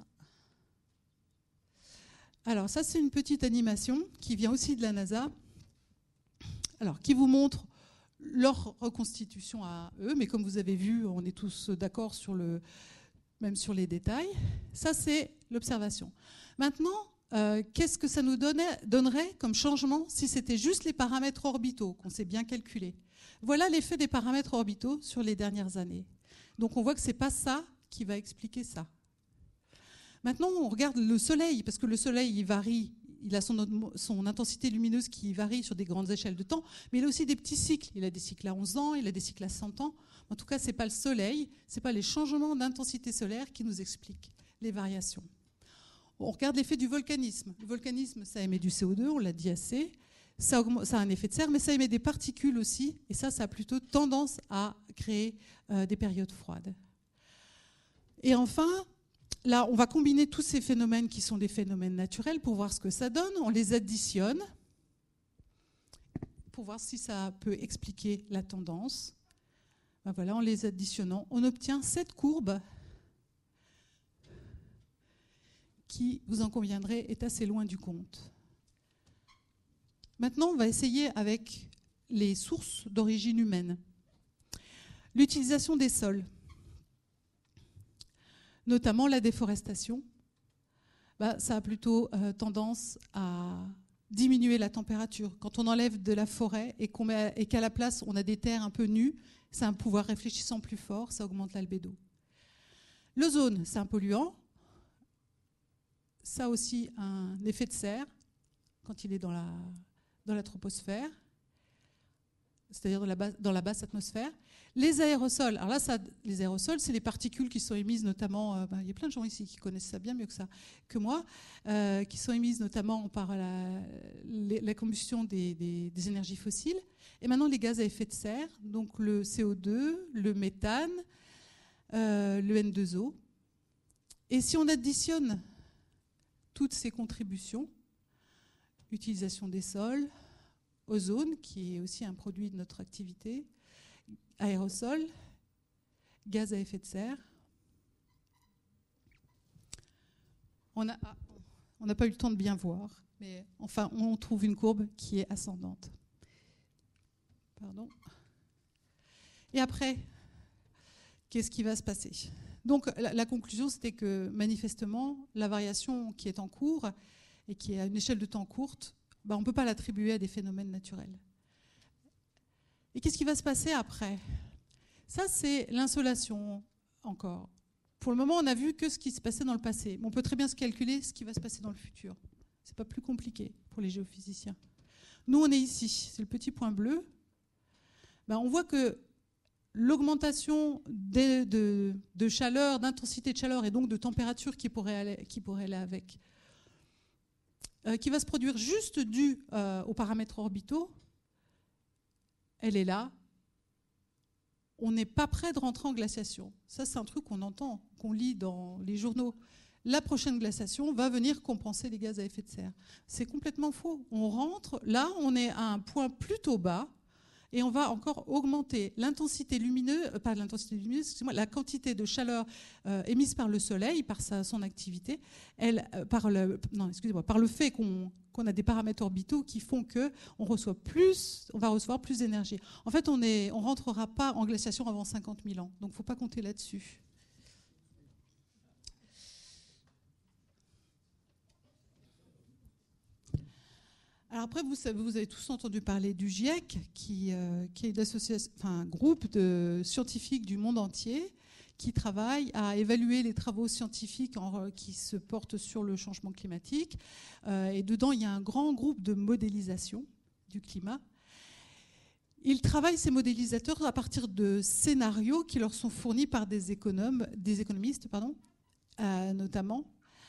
Alors, ça c'est une petite animation qui vient aussi de la NASA, alors, qui vous montre leur reconstitution à eux, mais comme vous avez vu, on est tous d'accord sur le, même sur les détails. Ça, c'est l'observation. Maintenant, euh, qu'est-ce que ça nous donnait, donnerait comme changement si c'était juste les paramètres orbitaux qu'on sait bien calculer? Voilà l'effet des paramètres orbitaux sur les dernières années. Donc, on voit que ce n'est pas ça qui va expliquer ça. Maintenant, on regarde le Soleil, parce que le Soleil, il varie. Il a son, son intensité lumineuse qui varie sur des grandes échelles de temps, mais il a aussi des petits cycles. Il a des cycles à onze ans, il a des cycles à cent ans. En tout cas, ce n'est pas le Soleil, ce n'est pas les changements d'intensité solaire qui nous expliquent les variations. On regarde l'effet du volcanisme. Le volcanisme, ça émet du C O deux, on l'a dit assez. Ça, augmente, ça a un effet de serre, mais ça émet des particules aussi. Et ça, ça a plutôt tendance à créer euh, des périodes froides. Et enfin, là, on va combiner tous ces phénomènes qui sont des phénomènes naturels pour voir ce que ça donne. On les additionne pour voir si ça peut expliquer la tendance. Ben voilà, en les additionnant, on obtient cette courbe qui, vous en conviendrez, est assez loin du compte. Maintenant, on va essayer avec les sources d'origine humaine. L'utilisation des sols, notamment la déforestation, bah, ça a plutôt euh, tendance à diminuer la température. Quand on enlève de la forêt et, qu'on met, et qu'à la place on a des terres un peu nues, ça a un pouvoir réfléchissant plus fort, ça augmente l'albédo. L'ozone, c'est un polluant. Ça a aussi un effet de serre quand il est dans la, dans la troposphère, c'est-à-dire dans la, basse, dans la basse atmosphère. Les aérosols, alors là, ça, les aérosols, c'est les particules qui sont émises notamment, euh, ben, il y a plein de gens ici qui connaissent ça bien mieux que ça, que moi, euh, qui sont émises notamment par la, la combustion des, des, des énergies fossiles. Et maintenant, les gaz à effet de serre, donc le C O deux, le méthane, euh, le N deux O. Et si on additionne toutes ces contributions, utilisation des sols, ozone, qui est aussi un produit de notre activité, aérosols, gaz à effet de serre. On n'a ah, on n'a pas eu le temps de bien voir, mais enfin, on trouve une courbe qui est ascendante. Pardon. Et après, qu'est-ce qui va se passer? Donc, la, la conclusion, c'était que manifestement, la variation qui est en cours et qui est à une échelle de temps courte, ben, on ne peut pas l'attribuer à des phénomènes naturels. Et qu'est-ce qui va se passer après? Ça, c'est l'insolation encore. Pour le moment, on n'a vu que ce qui se passait dans le passé. Mais on peut très bien se calculer ce qui va se passer dans le futur. Ce n'est pas plus compliqué pour les géophysiciens. Nous, on est ici. C'est le petit point bleu. Ben, on voit que l'augmentation de, de, de chaleur, d'intensité de chaleur et donc de température qui pourrait aller, qui pourrait aller avec, euh, qui va se produire juste dû euh, aux paramètres orbitaux, elle est là. On n'est pas près de rentrer en glaciation. Ça, c'est un truc qu'on entend, qu'on lit dans les journaux. La prochaine glaciation va venir compenser les gaz à effet de serre. C'est complètement faux. On rentre, là, on est à un point plutôt bas, et on va encore augmenter l'intensité lumineuse, euh, pas l'intensité lumineuse, excusez-moi, la quantité de chaleur euh, émise par le Soleil, par sa, son activité, elle, euh, par, le, non, excusez-moi, par le fait qu'on, qu'on a des paramètres orbitaux qui font qu'on reçoit plus, on va recevoir plus d'énergie. En fait, on ne on rentrera pas en glaciation avant cinquante mille ans, donc il ne faut pas compter là-dessus. Alors après, vous, savez, vous avez tous entendu parler du GIEC, qui, euh, qui est enfin, un groupe de scientifiques du monde entier qui travaille à évaluer les travaux scientifiques en, qui se portent sur le changement climatique. Euh, et dedans, il y a un grand groupe de modélisation du climat. Ils travaillent, ces modélisateurs, à partir de scénarios qui leur sont fournis par des, économes, des économistes, pardon, euh, notamment.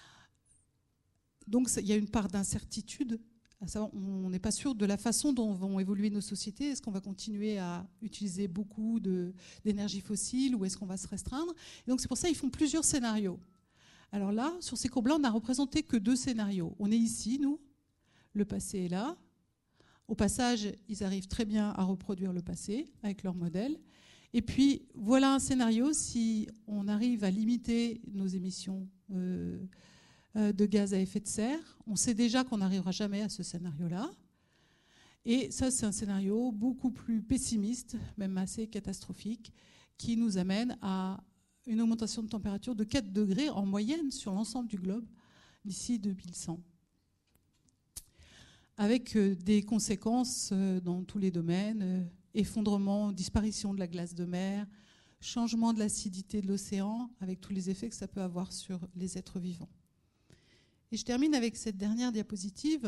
Donc il y a une part d'incertitude. À savoir, on n'est pas sûr de la façon dont vont évoluer nos sociétés. Est-ce qu'on va continuer à utiliser beaucoup de, d'énergie fossile ou est-ce qu'on va se restreindre? Et donc c'est pour ça qu'ils font plusieurs scénarios. Alors là, sur ces courbes-là, on n'a représenté que deux scénarios. On est ici, nous. Le passé est là. Au passage, ils arrivent très bien à reproduire le passé avec leur modèle. Et puis, voilà un scénario si on arrive à limiter nos émissions euh, de gaz à effet de serre. On sait déjà qu'on n'arrivera jamais à ce scénario-là. Et ça, c'est un scénario beaucoup plus pessimiste, même assez catastrophique, qui nous amène à une augmentation de température de quatre degrés en moyenne sur l'ensemble du globe d'ici deux mille cent. Avec des conséquences dans tous les domaines, effondrement, disparition de la glace de mer, changement de l'acidité de l'océan, avec tous les effets que ça peut avoir sur les êtres vivants. Et je termine avec cette dernière diapositive.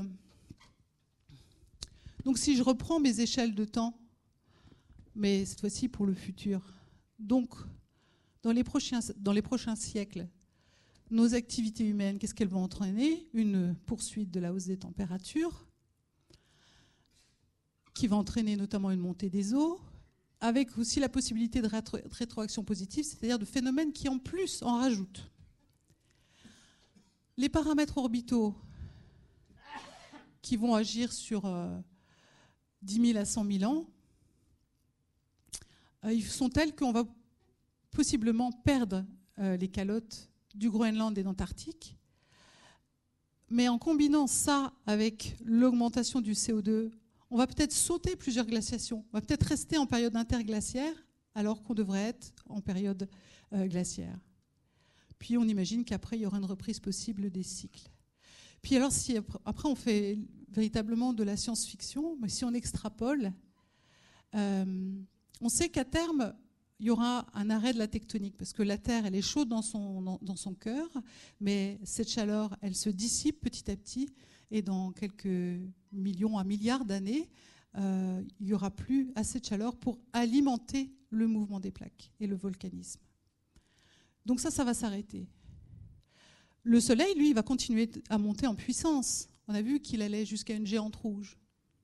Donc si je reprends mes échelles de temps, mais cette fois-ci pour le futur, donc dans les prochains, dans les prochains siècles, nos activités humaines, qu'est-ce qu'elles vont entraîner? Une poursuite de la hausse des températures, qui va entraîner notamment une montée des eaux, avec aussi la possibilité de rétro- de rétroaction positive, c'est-à-dire de phénomènes qui en plus en rajoutent. Les paramètres orbitaux qui vont agir sur euh, dix mille à cent mille ans, euh, ils sont tels qu'on va possiblement perdre euh, les calottes du Groenland et d'Antarctique. Mais en combinant ça avec l'augmentation du C O deux, on va peut-être sauter plusieurs glaciations. On va peut-être rester en période interglaciaire alors qu'on devrait être en période euh, glaciaire. Puis on imagine qu'après, il y aura une reprise possible des cycles. Puis alors, si après on fait véritablement de la science-fiction, mais si on extrapole, euh, on sait qu'à terme, il y aura un arrêt de la tectonique, parce que la Terre, elle est chaude dans son, dans son cœur, mais cette chaleur, elle se dissipe petit à petit, et dans quelques millions à milliards d'années, euh, il n'y aura plus assez de chaleur pour alimenter le mouvement des plaques et le volcanisme. Donc ça, ça va s'arrêter. Le Soleil, lui, il va continuer à monter en puissance. On a vu qu'il allait jusqu'à une géante rouge.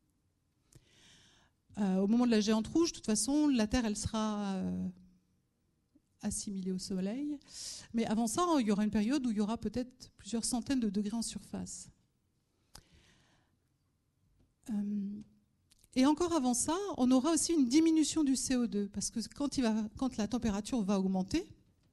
Euh, au moment de la géante rouge, de toute façon, la Terre, elle sera euh, assimilée au Soleil. Mais avant ça, il y aura une période où il y aura peut-être plusieurs centaines de degrés en surface. Euh, et encore avant ça, on aura aussi une diminution du C O deux, parce que quand, il va, quand la température va augmenter,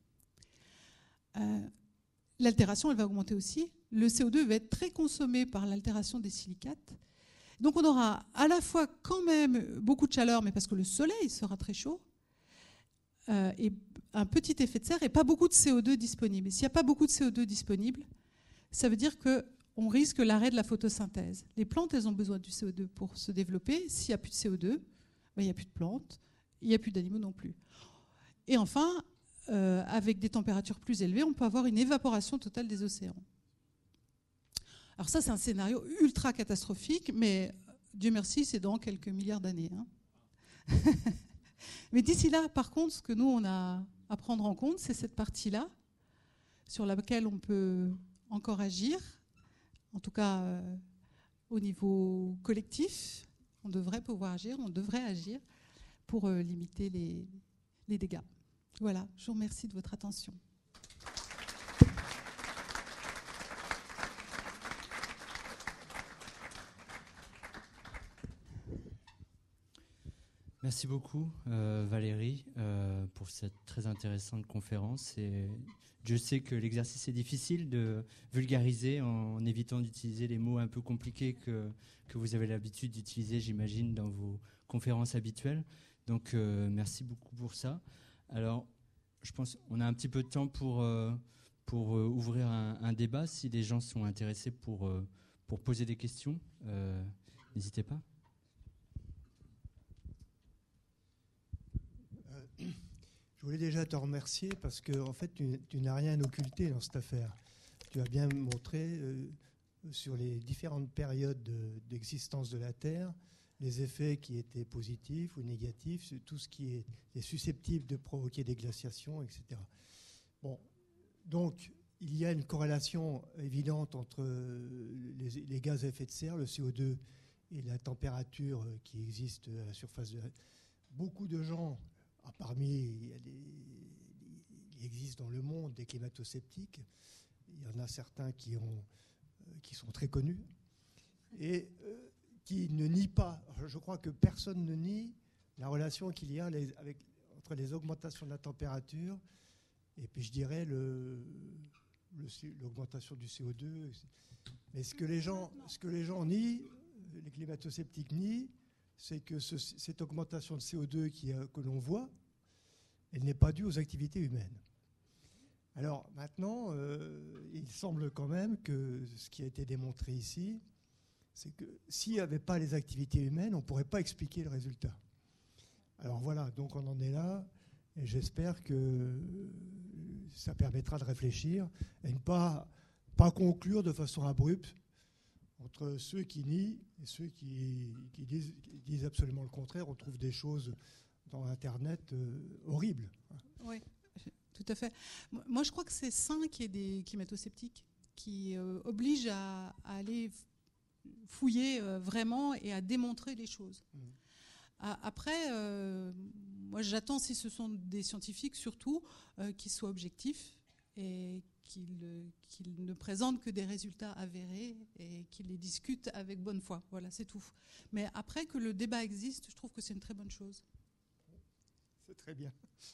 euh, l'altération, elle va augmenter aussi. Le C O deux va être très consommé par l'altération des silicates. Donc on aura à la fois quand même beaucoup de chaleur, mais parce que le soleil sera très chaud, euh, et un petit effet de serre et pas beaucoup de C O deux disponible. Et s'il n'y a pas beaucoup de C O deux disponible, ça veut dire qu'on risque l'arrêt de la photosynthèse. Les plantes, elles ont besoin du C O deux pour se développer. S'il n'y a plus de C O deux, ben, il n'y a plus de plantes, il n'y a plus d'animaux non plus. Et enfin, euh, avec des températures plus élevées, on peut avoir une évaporation totale des océans. Alors ça, c'est un scénario ultra catastrophique, mais Dieu merci, c'est dans quelques milliards d'années. Hein. Mais d'ici là, par contre, ce que nous, on a à prendre en compte, c'est cette partie-là, sur laquelle on peut encore agir, en tout cas euh, au niveau collectif. On devrait pouvoir agir, on devrait agir pour euh, limiter les, les dégâts. Voilà, je vous remercie de votre attention. Merci beaucoup euh, Valérie euh, pour cette très intéressante conférence. Et je sais que l'exercice est difficile de vulgariser en évitant d'utiliser les mots un peu compliqués que, que vous avez l'habitude d'utiliser, j'imagine, dans vos conférences habituelles. Donc euh, merci beaucoup pour ça. Alors, je pense qu'on a un petit peu de temps pour, euh, pour euh, ouvrir un, un débat si les gens sont intéressés pour, euh, pour poser des questions. Euh, n'hésitez pas. Euh, je voulais déjà te remercier parce que en fait, tu, tu n'as rien occulté dans cette affaire. Tu as bien montré euh, sur les différentes périodes de, d'existence de la Terre les effets qui étaient positifs ou négatifs, tout ce qui est, est susceptible de provoquer des glaciations, et cetera. Bon, donc il y a une corrélation évidente entre les, les gaz à effet de serre, le C O deux, et la température qui existe à la surface de la Terre. Beaucoup de gens, ah, parmi, il, y a des, il existe dans le monde des climato-sceptiques, il y en a certains qui, ont, qui sont très connus, et euh, qui ne nient pas, je crois que personne ne nie la relation qu'il y a les, avec, entre les augmentations de la température et puis je dirais le, le, l'augmentation du C O deux. Mais ce que les gens, ce que les gens nient, les climato-sceptiques nient, c'est que ce, cette augmentation de C O deux qui, que l'on voit, elle n'est pas due aux activités humaines. Alors maintenant, euh, il semble quand même que ce qui a été démontré ici, c'est que s'il n'y avait pas les activités humaines, on ne pourrait pas expliquer le résultat. Alors voilà, donc on en est là, et j'espère que ça permettra de réfléchir et ne pas, pas conclure de façon abrupte entre ceux qui nient et ceux qui, qui, disent, qui disent absolument le contraire. On trouve des choses dans Internet euh, horribles. Oui, tout à fait. Moi, je crois que c'est sain qu'il y ait des climato-sceptiques qui euh, obligent à, à aller fouiller euh, vraiment et à démontrer les choses. Mmh. Après, euh, moi j'attends, si ce sont des scientifiques surtout, euh, qu'ils soient objectifs et qu'ils, qu'ils ne présentent que des résultats avérés et qu'ils les discutent avec bonne foi. Voilà, c'est tout. Mais après que le débat existe, je trouve que c'est une très bonne chose. C'est très bien.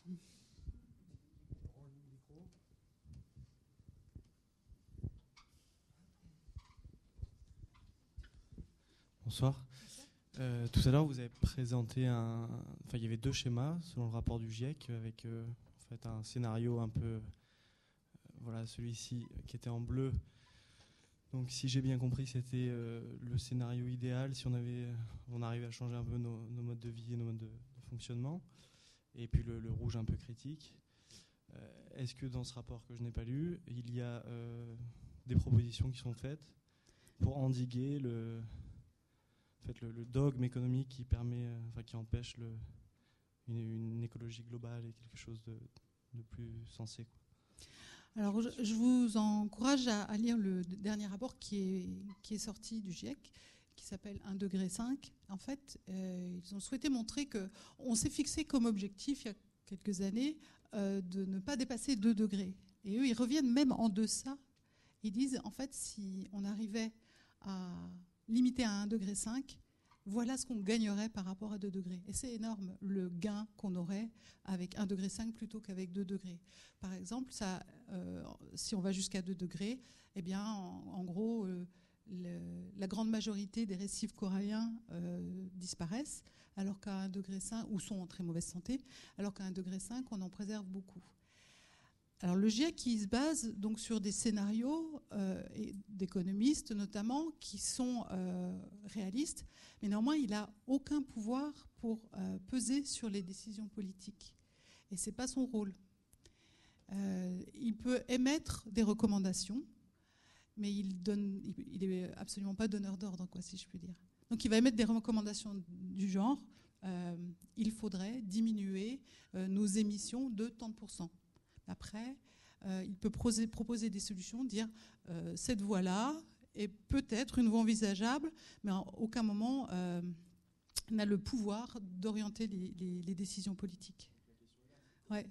Bonsoir. Euh, tout à l'heure, vous avez présenté un. Enfin, il y avait deux schémas selon le rapport du GIEC, avec euh, en fait un scénario un peu, euh, voilà, celui-ci qui était en bleu. Donc, si j'ai bien compris, c'était euh, le scénario idéal si on avait, on arrivait à changer un peu nos, nos modes de vie et nos modes de, de fonctionnement. Et puis le, le rouge un peu critique. Euh, est-ce que dans ce rapport que je n'ai pas lu, il y a euh, des propositions qui sont faites pour endiguer le En fait, le, le dogme économique qui permet, euh, enfin, qui empêche le, une, une écologie globale et quelque chose de, de plus sensé, quoi. Alors, je, je vous encourage à, à lire le dernier rapport qui est, qui est sorti du GIEC, qui s'appelle un degré cinq. En fait, euh, ils ont souhaité montrer qu'on s'est fixé comme objectif, il y a quelques années, euh, de ne pas dépasser deux degrés. Et eux, ils reviennent même en deçà. Ils disent, en fait, si on arrivait à limité à un degré cinq, voilà ce qu'on gagnerait par rapport à deux degrés. Et c'est énorme, le gain qu'on aurait avec un degré cinq plutôt qu'avec deux degrés. Par exemple, ça, euh, si on va jusqu'à deux degrés, eh bien, en, en gros, euh, le, la grande majorité des récifs coralliens euh, disparaissent, alors qu'à un degré cinq, ou sont en très mauvaise santé, alors qu'à un degré cinq, on en préserve beaucoup. Alors le GIEC, il se base donc sur des scénarios euh, et d'économistes notamment qui sont euh, réalistes, mais néanmoins il n'a aucun pouvoir pour euh, peser sur les décisions politiques. Et ce n'est pas son rôle. Euh, il peut émettre des recommandations, mais il n'est absolument pas donneur d'ordre, quoi, si je puis dire. Donc il va émettre des recommandations du genre euh, il faudrait diminuer euh, nos émissions de tant de pourcents. Après, euh, il peut proposer, proposer des solutions, dire euh, cette voie-là est peut-être une voie envisageable, mais en aucun moment euh, n'a le pouvoir d'orienter les, les, les décisions politiques. Ouais.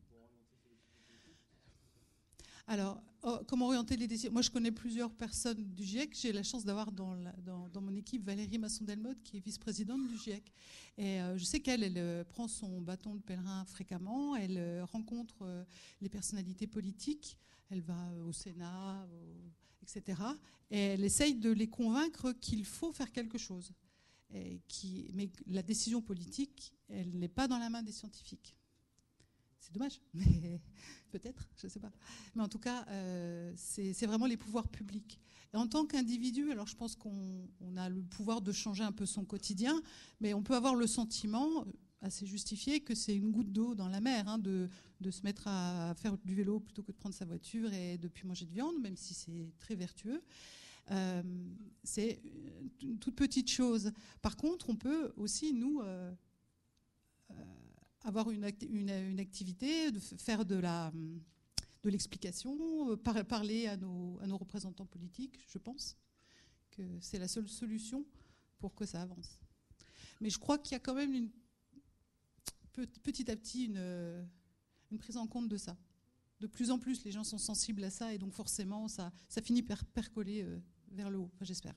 Alors, oh, comment orienter les décisions ? Moi, je connais plusieurs personnes du GIEC. J'ai la chance d'avoir dans, la, dans, dans mon équipe Valérie Masson-Delmotte, qui est vice-présidente du GIEC. Et euh, je sais qu'elle elle, euh, prend son bâton de pèlerin fréquemment. Elle euh, rencontre euh, les personnalités politiques. Elle va euh, au Sénat, au, et cetera. Et elle essaye de les convaincre qu'il faut faire quelque chose. Et qui, mais la décision politique, elle n'est pas dans la main des scientifiques. c'est dommage, mais peut-être, je ne sais pas. Mais en tout cas, euh, c'est, c'est vraiment les pouvoirs publics. Et en tant qu'individu, alors je pense qu'on on a le pouvoir de changer un peu son quotidien, mais on peut avoir le sentiment assez justifié que c'est une goutte d'eau dans la mer, hein, de, de se mettre à faire du vélo plutôt que de prendre sa voiture et de ne plus manger de viande, même si c'est très vertueux. Euh, c'est une toute petite chose. Par contre, on peut aussi, nous, euh, euh, avoir une, acti- une, une activité, de faire de la... de l'explication, par, parler à nos, à nos représentants politiques, je pense que c'est la seule solution pour que ça avance. Mais je crois qu'il y a quand même une, petit à petit une, une prise en compte de ça. De plus en plus, les gens sont sensibles à ça et donc forcément, ça, ça finit par percoler euh, vers le haut, enfin, j'espère.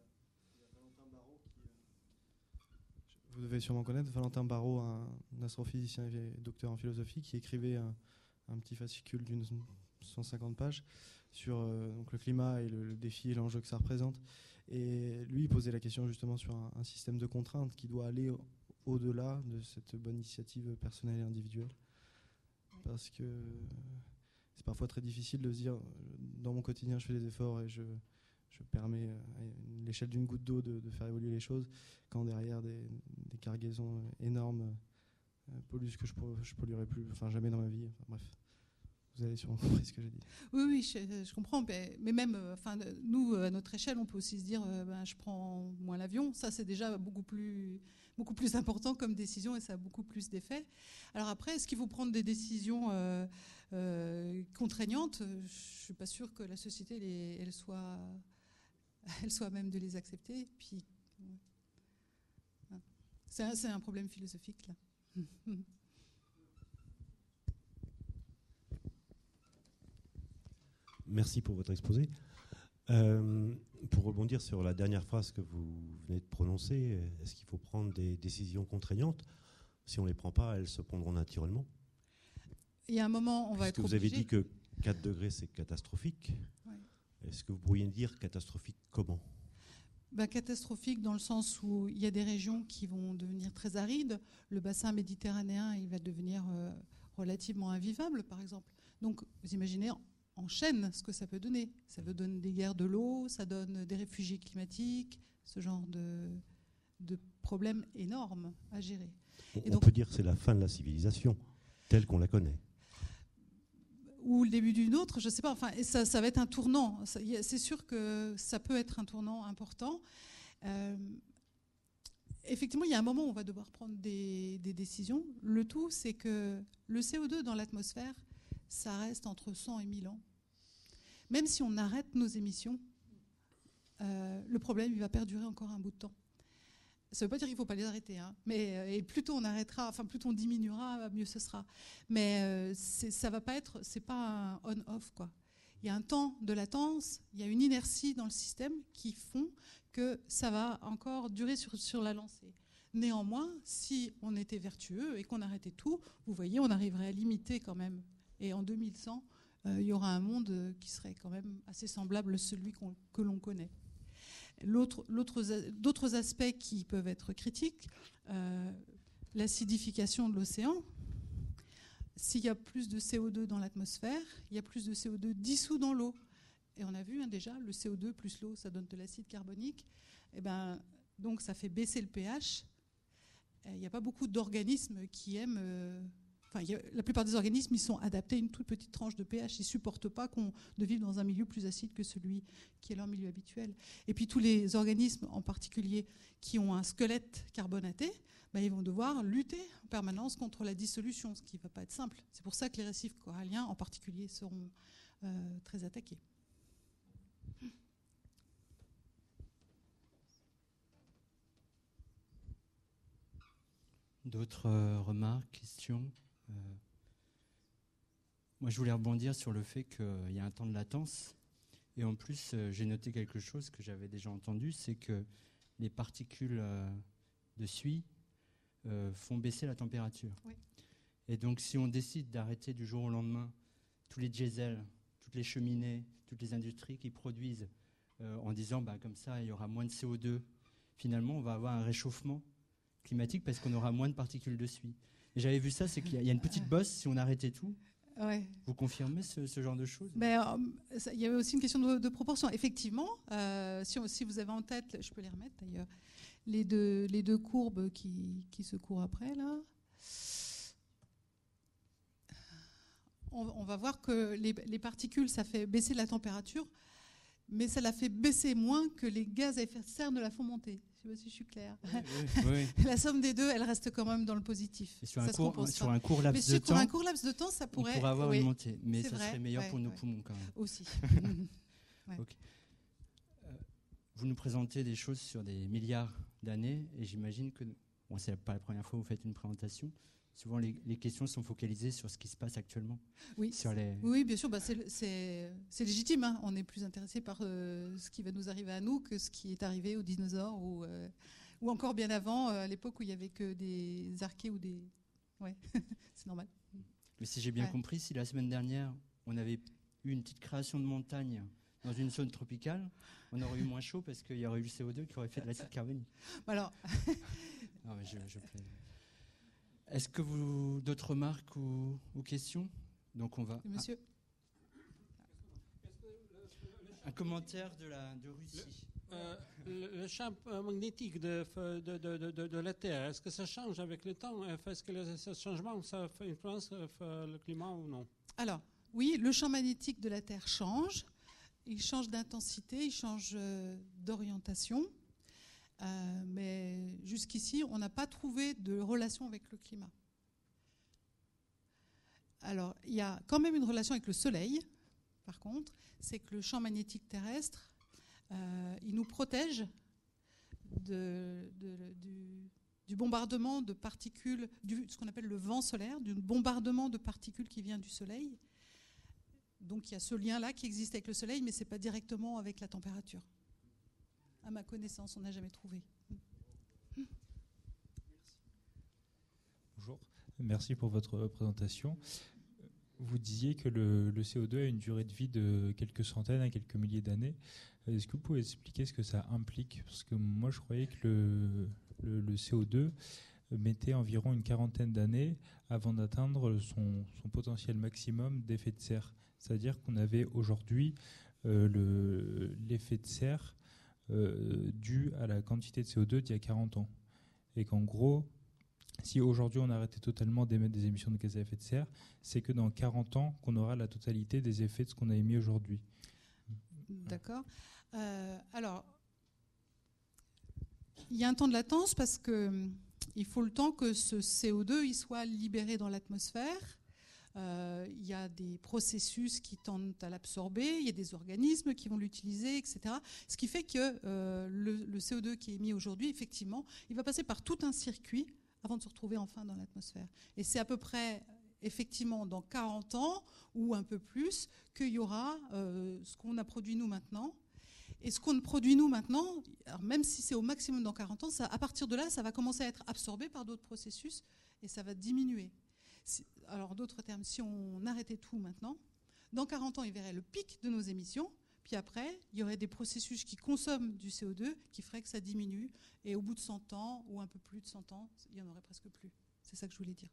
Vous devez sûrement connaître Valentin Barrault, un astrophysicien et docteur en philosophie, qui écrivait un, un petit fascicule d'une cent cinquante pages sur euh, donc le climat et le, le défi et l'enjeu que ça représente. Et lui, il posait la question justement sur un, un système de contraintes qui doit aller au, au-delà de cette bonne initiative personnelle et individuelle. Parce que c'est parfois très difficile de se dire, dans mon quotidien, je fais des efforts et je, je permets à l'échelle d'une goutte d'eau de, de faire évoluer les choses, quand derrière des, des cargaisons énormes polluent ce que je ne polluerai plus, enfin jamais dans ma vie. Enfin, bref, vous avez sûrement compris ce que j'ai dit. Oui, oui, je, je comprends. Mais, mais même, enfin, nous, à notre échelle, on peut aussi se dire, euh, ben, je prends moins l'avion. Ça, c'est déjà beaucoup plus, beaucoup plus important comme décision et ça a beaucoup plus d'effet. Alors après, est-ce qu'il faut prendre des décisions euh, euh, contraignantes ? Je ne suis pas sûre que la société, elle, est, elle soit, elle soit à même de les accepter. Puis, ouais. c'est, un, c'est un problème philosophique là. Merci pour votre exposé. Euh, pour rebondir sur la dernière phrase que vous venez de prononcer, est-ce qu'il faut prendre des décisions contraignantes ? Si on ne les prend pas, elles se prendront naturellement. Il y a un moment, on va Puisque être vous avez obligé. dit que quatre degrés, c'est catastrophique. Ouais. Est-ce que vous pourriez dire catastrophique comment ? Ben, catastrophique dans le sens où il y a des régions qui vont devenir très arides. Le bassin méditerranéen, il va devenir euh, relativement invivable, par exemple. Donc, vous imaginez en chaîne ce que ça peut donner. Ça peut donner des guerres de l'eau, ça donne des réfugiés climatiques, ce genre de, de problèmes énormes à gérer. On, Et donc, on peut dire que c'est la fin de la civilisation, telle qu'on la connaît. Ou le début d'une autre, je ne sais pas. Enfin, et ça, ça va être un tournant. Ça, c'est sûr que ça peut être un tournant important. Euh, effectivement, il y a un moment où on va devoir prendre des, des décisions. Le tout, c'est que le C O deux dans l'atmosphère, ça reste entre cent et mille ans. Même si on arrête nos émissions, euh, le problème, il va perdurer encore un bout de temps. Ça ne veut pas dire qu'il ne faut pas les arrêter, hein, mais et plus tôt on arrêtera, enfin plus tôt on diminuera, mieux ce sera. Mais euh, c'est, ça va pas être, c'est pas un on-off quoi. Il y a un temps de latence, il y a une inertie dans le système qui font que ça va encore durer sur, sur la lancée. Néanmoins, si on était vertueux et qu'on arrêtait tout, vous voyez, on arriverait à limiter quand même. Et en deux mille cent, euh, il y aura un monde qui serait quand même assez semblable à celui qu'on, que l'on connaît. L'autre, l'autre, d'autres aspects qui peuvent être critiques, euh, l'acidification de l'océan. S'il y a plus de C O deux dans l'atmosphère, il y a plus de C O deux dissous dans l'eau. Et on a vu hein, déjà, le C O deux plus l'eau, ça donne de l'acide carbonique. Et ben, donc ça fait baisser le pH. Il n'y a pas beaucoup d'organismes qui aiment... Euh, Enfin, y a, la plupart des organismes, ils sont adaptés à une toute petite tranche de pH. Ils ne supportent pas qu'on, de vivre dans un milieu plus acide que celui qui est leur milieu habituel. Et puis tous les organismes, en particulier, qui ont un squelette carbonaté, ben, ils vont devoir lutter en permanence contre la dissolution, ce qui ne va pas être simple. C'est pour ça que les récifs coralliens, en particulier, seront euh, très attaqués. D'autres euh, remarques, questions ? Euh, moi, je voulais rebondir sur le fait qu'il y a un temps de latence. Et en plus, euh, j'ai noté quelque chose que j'avais déjà entendu, c'est que les particules euh, de suie euh, font baisser la température. Oui. Et donc, si on décide d'arrêter du jour au lendemain tous les diesels, toutes les cheminées, toutes les industries qui produisent, euh, en disant bah, comme ça, il y aura moins de C O deux, finalement, on va avoir un réchauffement climatique parce qu'on aura moins de particules de suie. J'avais vu ça, c'est qu'il y, y a une petite bosse si on arrêtait tout. Ouais. Vous confirmez ce, ce genre de choses? Mais euh, ça, il y avait aussi une question de, de proportion. Effectivement, euh, si, on, si vous avez en tête, je peux les remettre d'ailleurs, les deux, les deux courbes qui, qui se courent après, là. On, on va voir que les, les particules, ça fait baisser la température, mais ça la fait baisser moins que les gaz à effet de serre ne la font monter. Je ne sais pas si je suis claire. Oui, oui, oui. La somme des deux, elle reste quand même dans le positif. Et sur, ça un court, compose sur pas. un court laps mais de sur temps, un court laps de temps, ça pourrait, on pourrait avoir oui, une montée, mais ça vrai, serait meilleur ouais, pour nos ouais. poumons quand même. Aussi. Ouais. Okay. Euh, vous nous présentez des choses sur des milliards d'années, et j'imagine que, bon, c'est pas la première fois que vous faites une présentation, souvent les, les questions sont focalisées sur ce qui se passe actuellement. Oui, sur les... oui bien sûr, bah c'est, c'est, c'est légitime. Hein. On est plus intéressé par euh, ce qui va nous arriver à nous que ce qui est arrivé aux dinosaures ou, euh, ou encore bien avant, euh, à l'époque où il n'y avait que des archées ou des... Ouais, c'est normal. Mais si j'ai bien ouais. compris, si la semaine dernière, on avait eu une petite création de montagne dans une zone tropicale, on aurait eu moins chaud parce qu'il y aurait eu le C O deux qui aurait fait de l'acide carbonique. Alors... non, mais je, je plais. Est-ce que vous d'autres remarques ou, ou questions? Donc on va. Monsieur. Un commentaire de la de Russie. Le, euh, le, le champ magnétique de, de, de, de, de la Terre, est-ce que ça change avec le temps? Est-ce que le, ce changement ça fait influence sur le climat ou non? Alors oui, le champ magnétique de la Terre change. Il change d'intensité, il change d'orientation. Euh, mais jusqu'ici, on n'a pas trouvé de relation avec le climat. Alors, il y a quand même une relation avec le Soleil, par contre, c'est que le champ magnétique terrestre, euh, il nous protège de, de, du, du bombardement de particules, du, ce qu'on appelle le vent solaire, du bombardement de particules qui vient du Soleil. Donc, il y a ce lien-là qui existe avec le Soleil, mais ce n'est pas directement avec la température. À ma connaissance, on n'a jamais trouvé. Bonjour, merci pour votre présentation. Vous disiez que le, le C O deux a une durée de vie de quelques centaines à quelques milliers d'années. Est-ce que vous pouvez expliquer ce que ça implique? Parce que moi, je croyais que le, le, le C O deux mettait environ une quarantaine d'années avant d'atteindre son, son potentiel maximum d'effet de serre. C'est-à-dire qu'on avait aujourd'hui euh, le, l'effet de serre Euh, dû à la quantité de C O deux d'il y a quarante ans. Et qu'en gros, si aujourd'hui on arrêtait totalement d'émettre des émissions de gaz à effet de serre, c'est que dans quarante ans qu'on aura la totalité des effets de ce qu'on a émis aujourd'hui. D'accord. Euh, alors, il y a un temps de latence parce qu'il faut le temps que ce C O deux il soit libéré dans l'atmosphère. Euh, il y a des processus qui tendent à l'absorber, il y a des organismes qui vont l'utiliser, et cetera. Ce qui fait que euh, le, le C O deux qui est émis aujourd'hui, effectivement, il va passer par tout un circuit avant de se retrouver enfin dans l'atmosphère. Et c'est à peu près, effectivement, dans quarante ans ou un peu plus, qu'il y aura euh, ce qu'on a produit nous maintenant. Et ce qu'on produit nous maintenant, alors même si c'est au maximum dans quarante ans, ça, à partir de là, ça va commencer à être absorbé par d'autres processus et ça va diminuer. Alors, en d'autres termes, si on arrêtait tout maintenant, dans quarante ans, il verrait le pic de nos émissions, puis après, il y aurait des processus qui consomment du C O deux qui feraient que ça diminue, et au bout de cent ans, ou un peu plus de cent ans, il n'y en aurait presque plus. C'est ça que je voulais dire.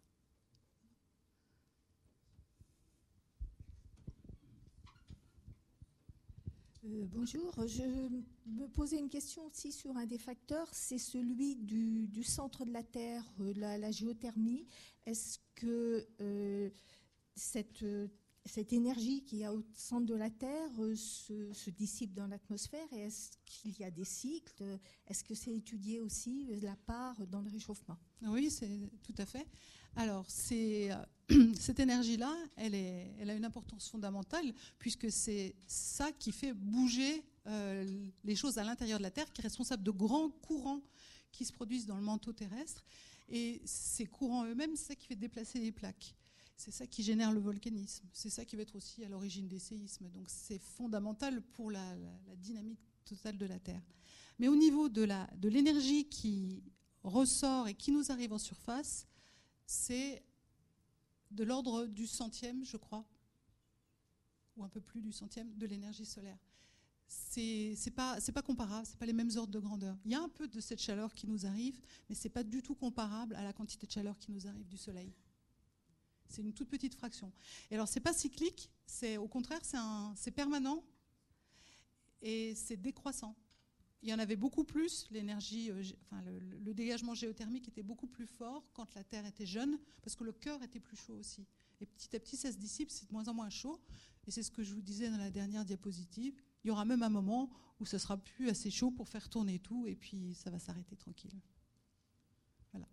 Euh, bonjour, je me posais une question aussi sur un des facteurs, c'est celui du, du centre de la Terre, euh, la, la géothermie. Est-ce que euh, cette, euh, cette énergie qui est au centre de la Terre euh, se, se dissipe dans l'atmosphère et est-ce qu'il y a des cycles? Est-ce que c'est étudié aussi euh, la part dans le réchauffement? Oui, c'est tout à fait. Alors, c'est, euh, cette énergie-là, elle, est, elle a une importance fondamentale puisque c'est ça qui fait bouger euh, les choses à l'intérieur de la Terre, qui est responsable de grands courants qui se produisent dans le manteau terrestre. Et ces courants eux-mêmes, c'est ça qui fait déplacer les plaques. C'est ça qui génère le volcanisme. C'est ça qui va être aussi à l'origine des séismes. Donc, c'est fondamental pour la, la, la dynamique totale de la Terre. Mais au niveau de, la, de l'énergie qui ressort et qui nous arrive en surface, c'est de l'ordre du centième, je crois, ou un peu plus du centième de l'énergie solaire. c'est c'est pas c'est pas comparable, c'est pas les mêmes ordres de grandeur. Il y a un peu de cette chaleur qui nous arrive, mais c'est pas du tout comparable à la quantité de chaleur qui nous arrive du soleil. C'est une toute petite fraction. Et alors c'est pas cyclique, c'est au contraire c'est un c'est permanent et c'est décroissant. Il y en avait beaucoup plus, l'énergie, euh, enfin le, le dégagement géothermique était beaucoup plus fort quand la Terre était jeune, parce que le cœur était plus chaud aussi. Et petit à petit, ça se dissipe, c'est de moins en moins chaud. Et c'est ce que je vous disais dans la dernière diapositive. Il y aura même un moment où ce sera plus assez chaud pour faire tourner tout, et puis ça va s'arrêter tranquille. Voilà.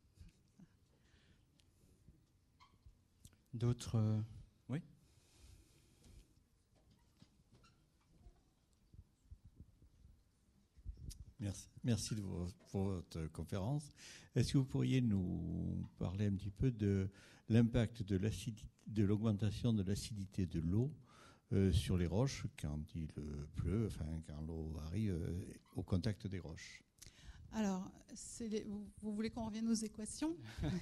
D'autres euh, oui. Merci, merci de vos, pour votre conférence. Est-ce que vous pourriez nous parler un petit peu de l'impact de, de l'augmentation de l'acidité de l'eau euh, sur les roches quand il pleut, enfin quand l'eau arrive euh, au contact des roches? Alors, c'est les, vous, vous voulez qu'on revienne aux équations?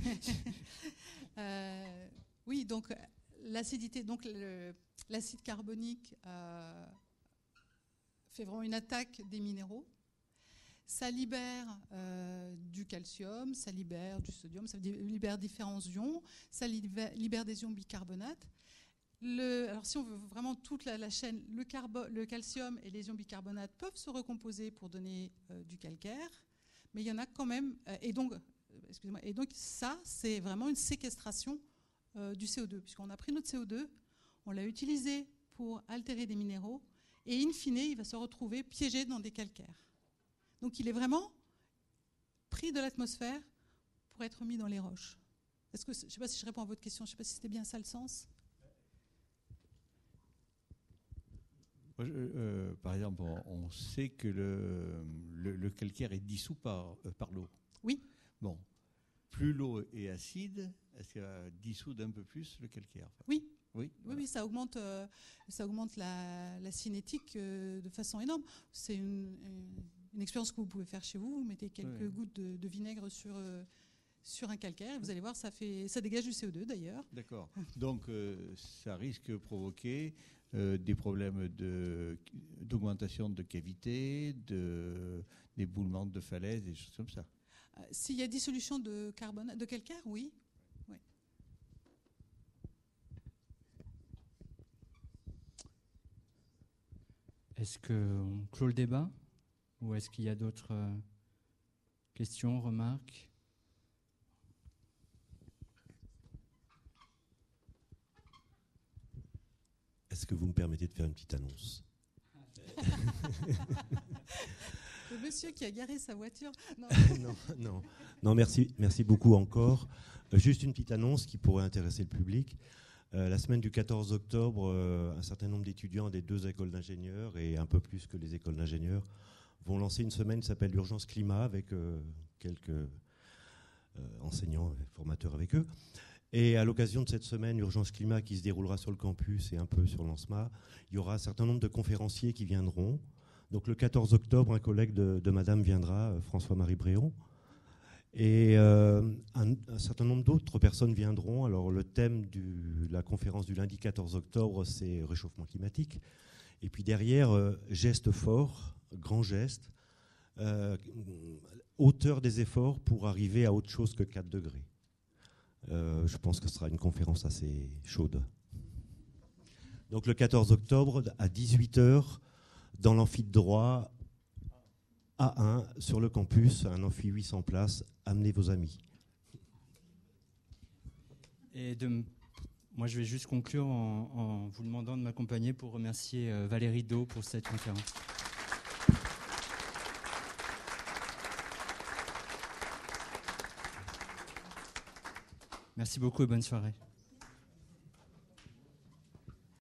euh, Oui, donc l'acidité, donc le, l'acide carbonique euh, fait vraiment une attaque des minéraux. Ça libère euh, du calcium, ça libère du sodium, ça libère différents ions, ça libère, libère des ions bicarbonate. Le, alors si on veut vraiment toute la, la chaîne, le, carbo, le calcium et les ions bicarbonate peuvent se recomposer pour donner euh, du calcaire, mais il y en a quand même. Euh, et donc, euh, excusez-moi. Et donc ça, c'est vraiment une séquestration euh, du C O deux, puisqu'on a pris notre C O deux, on l'a utilisé pour altérer des minéraux, et in fine, il va se retrouver piégé dans des calcaires. Donc il est vraiment pris de l'atmosphère pour être mis dans les roches. Est-ce que, je ne sais pas si je réponds à votre question, je ne sais pas si c'était bien ça le sens. Moi, je, euh, par exemple, on, on sait que le, le, le calcaire est dissous par, euh, par l'eau. Oui. Bon, plus l'eau est acide, est-ce qu'elle va dissoudre un peu plus le calcaire? Oui. Oui, oui, voilà. oui, ça augmente, euh, ça augmente la, la cinétique euh, de façon énorme. C'est une, une, une expérience que vous pouvez faire chez vous. Vous mettez quelques oui. gouttes de, de vinaigre sur, euh, sur un calcaire et vous allez voir, ça, fait, ça dégage du C O deux d'ailleurs. D'accord. Donc euh, ça risque de provoquer euh, des problèmes de, d'augmentation de cavité, de, d'éboulement de falaises, des choses comme ça. Euh, s'il y a dissolution de, carbone, de calcaire, oui. Est-ce qu'on clôt le débat ou est-ce qu'il y a d'autres euh, questions, remarques? Est-ce que vous me permettez de faire une petite annonce? Le monsieur qui a garé sa voiture. Non, non, non, non, merci, merci beaucoup encore. Euh, juste une petite annonce qui pourrait intéresser le public. Euh, la semaine du quatorze octobre, euh, un certain nombre d'étudiants des deux écoles d'ingénieurs et un peu plus que les écoles d'ingénieurs vont lancer une semaine qui s'appelle l'Urgence Climat avec euh, quelques euh, enseignants et formateurs avec eux. Et à l'occasion de cette semaine Urgence Climat qui se déroulera sur le campus et un peu sur l'ANSMA, il y aura un certain nombre de conférenciers qui viendront. Donc le quatorze octobre, un collègue de, de Madame viendra, euh, François-Marie Bréon. Et euh, un, un certain nombre d'autres personnes viendront. Alors le thème de la conférence du lundi quatorze octobre, c'est réchauffement climatique. Et puis derrière, euh, geste fort, grand geste, euh, hauteur des efforts pour arriver à autre chose que quatre degrés. Euh, je pense que ce sera une conférence assez chaude. Donc le quatorze octobre à dix-huit heures, dans l'amphi de droit, A un, sur le campus, un amphi huit cents places, amenez vos amis. Et de, moi, je vais juste conclure en, en vous demandant de m'accompagner pour remercier euh, Valérie Do pour cette conférence. Merci beaucoup et bonne soirée.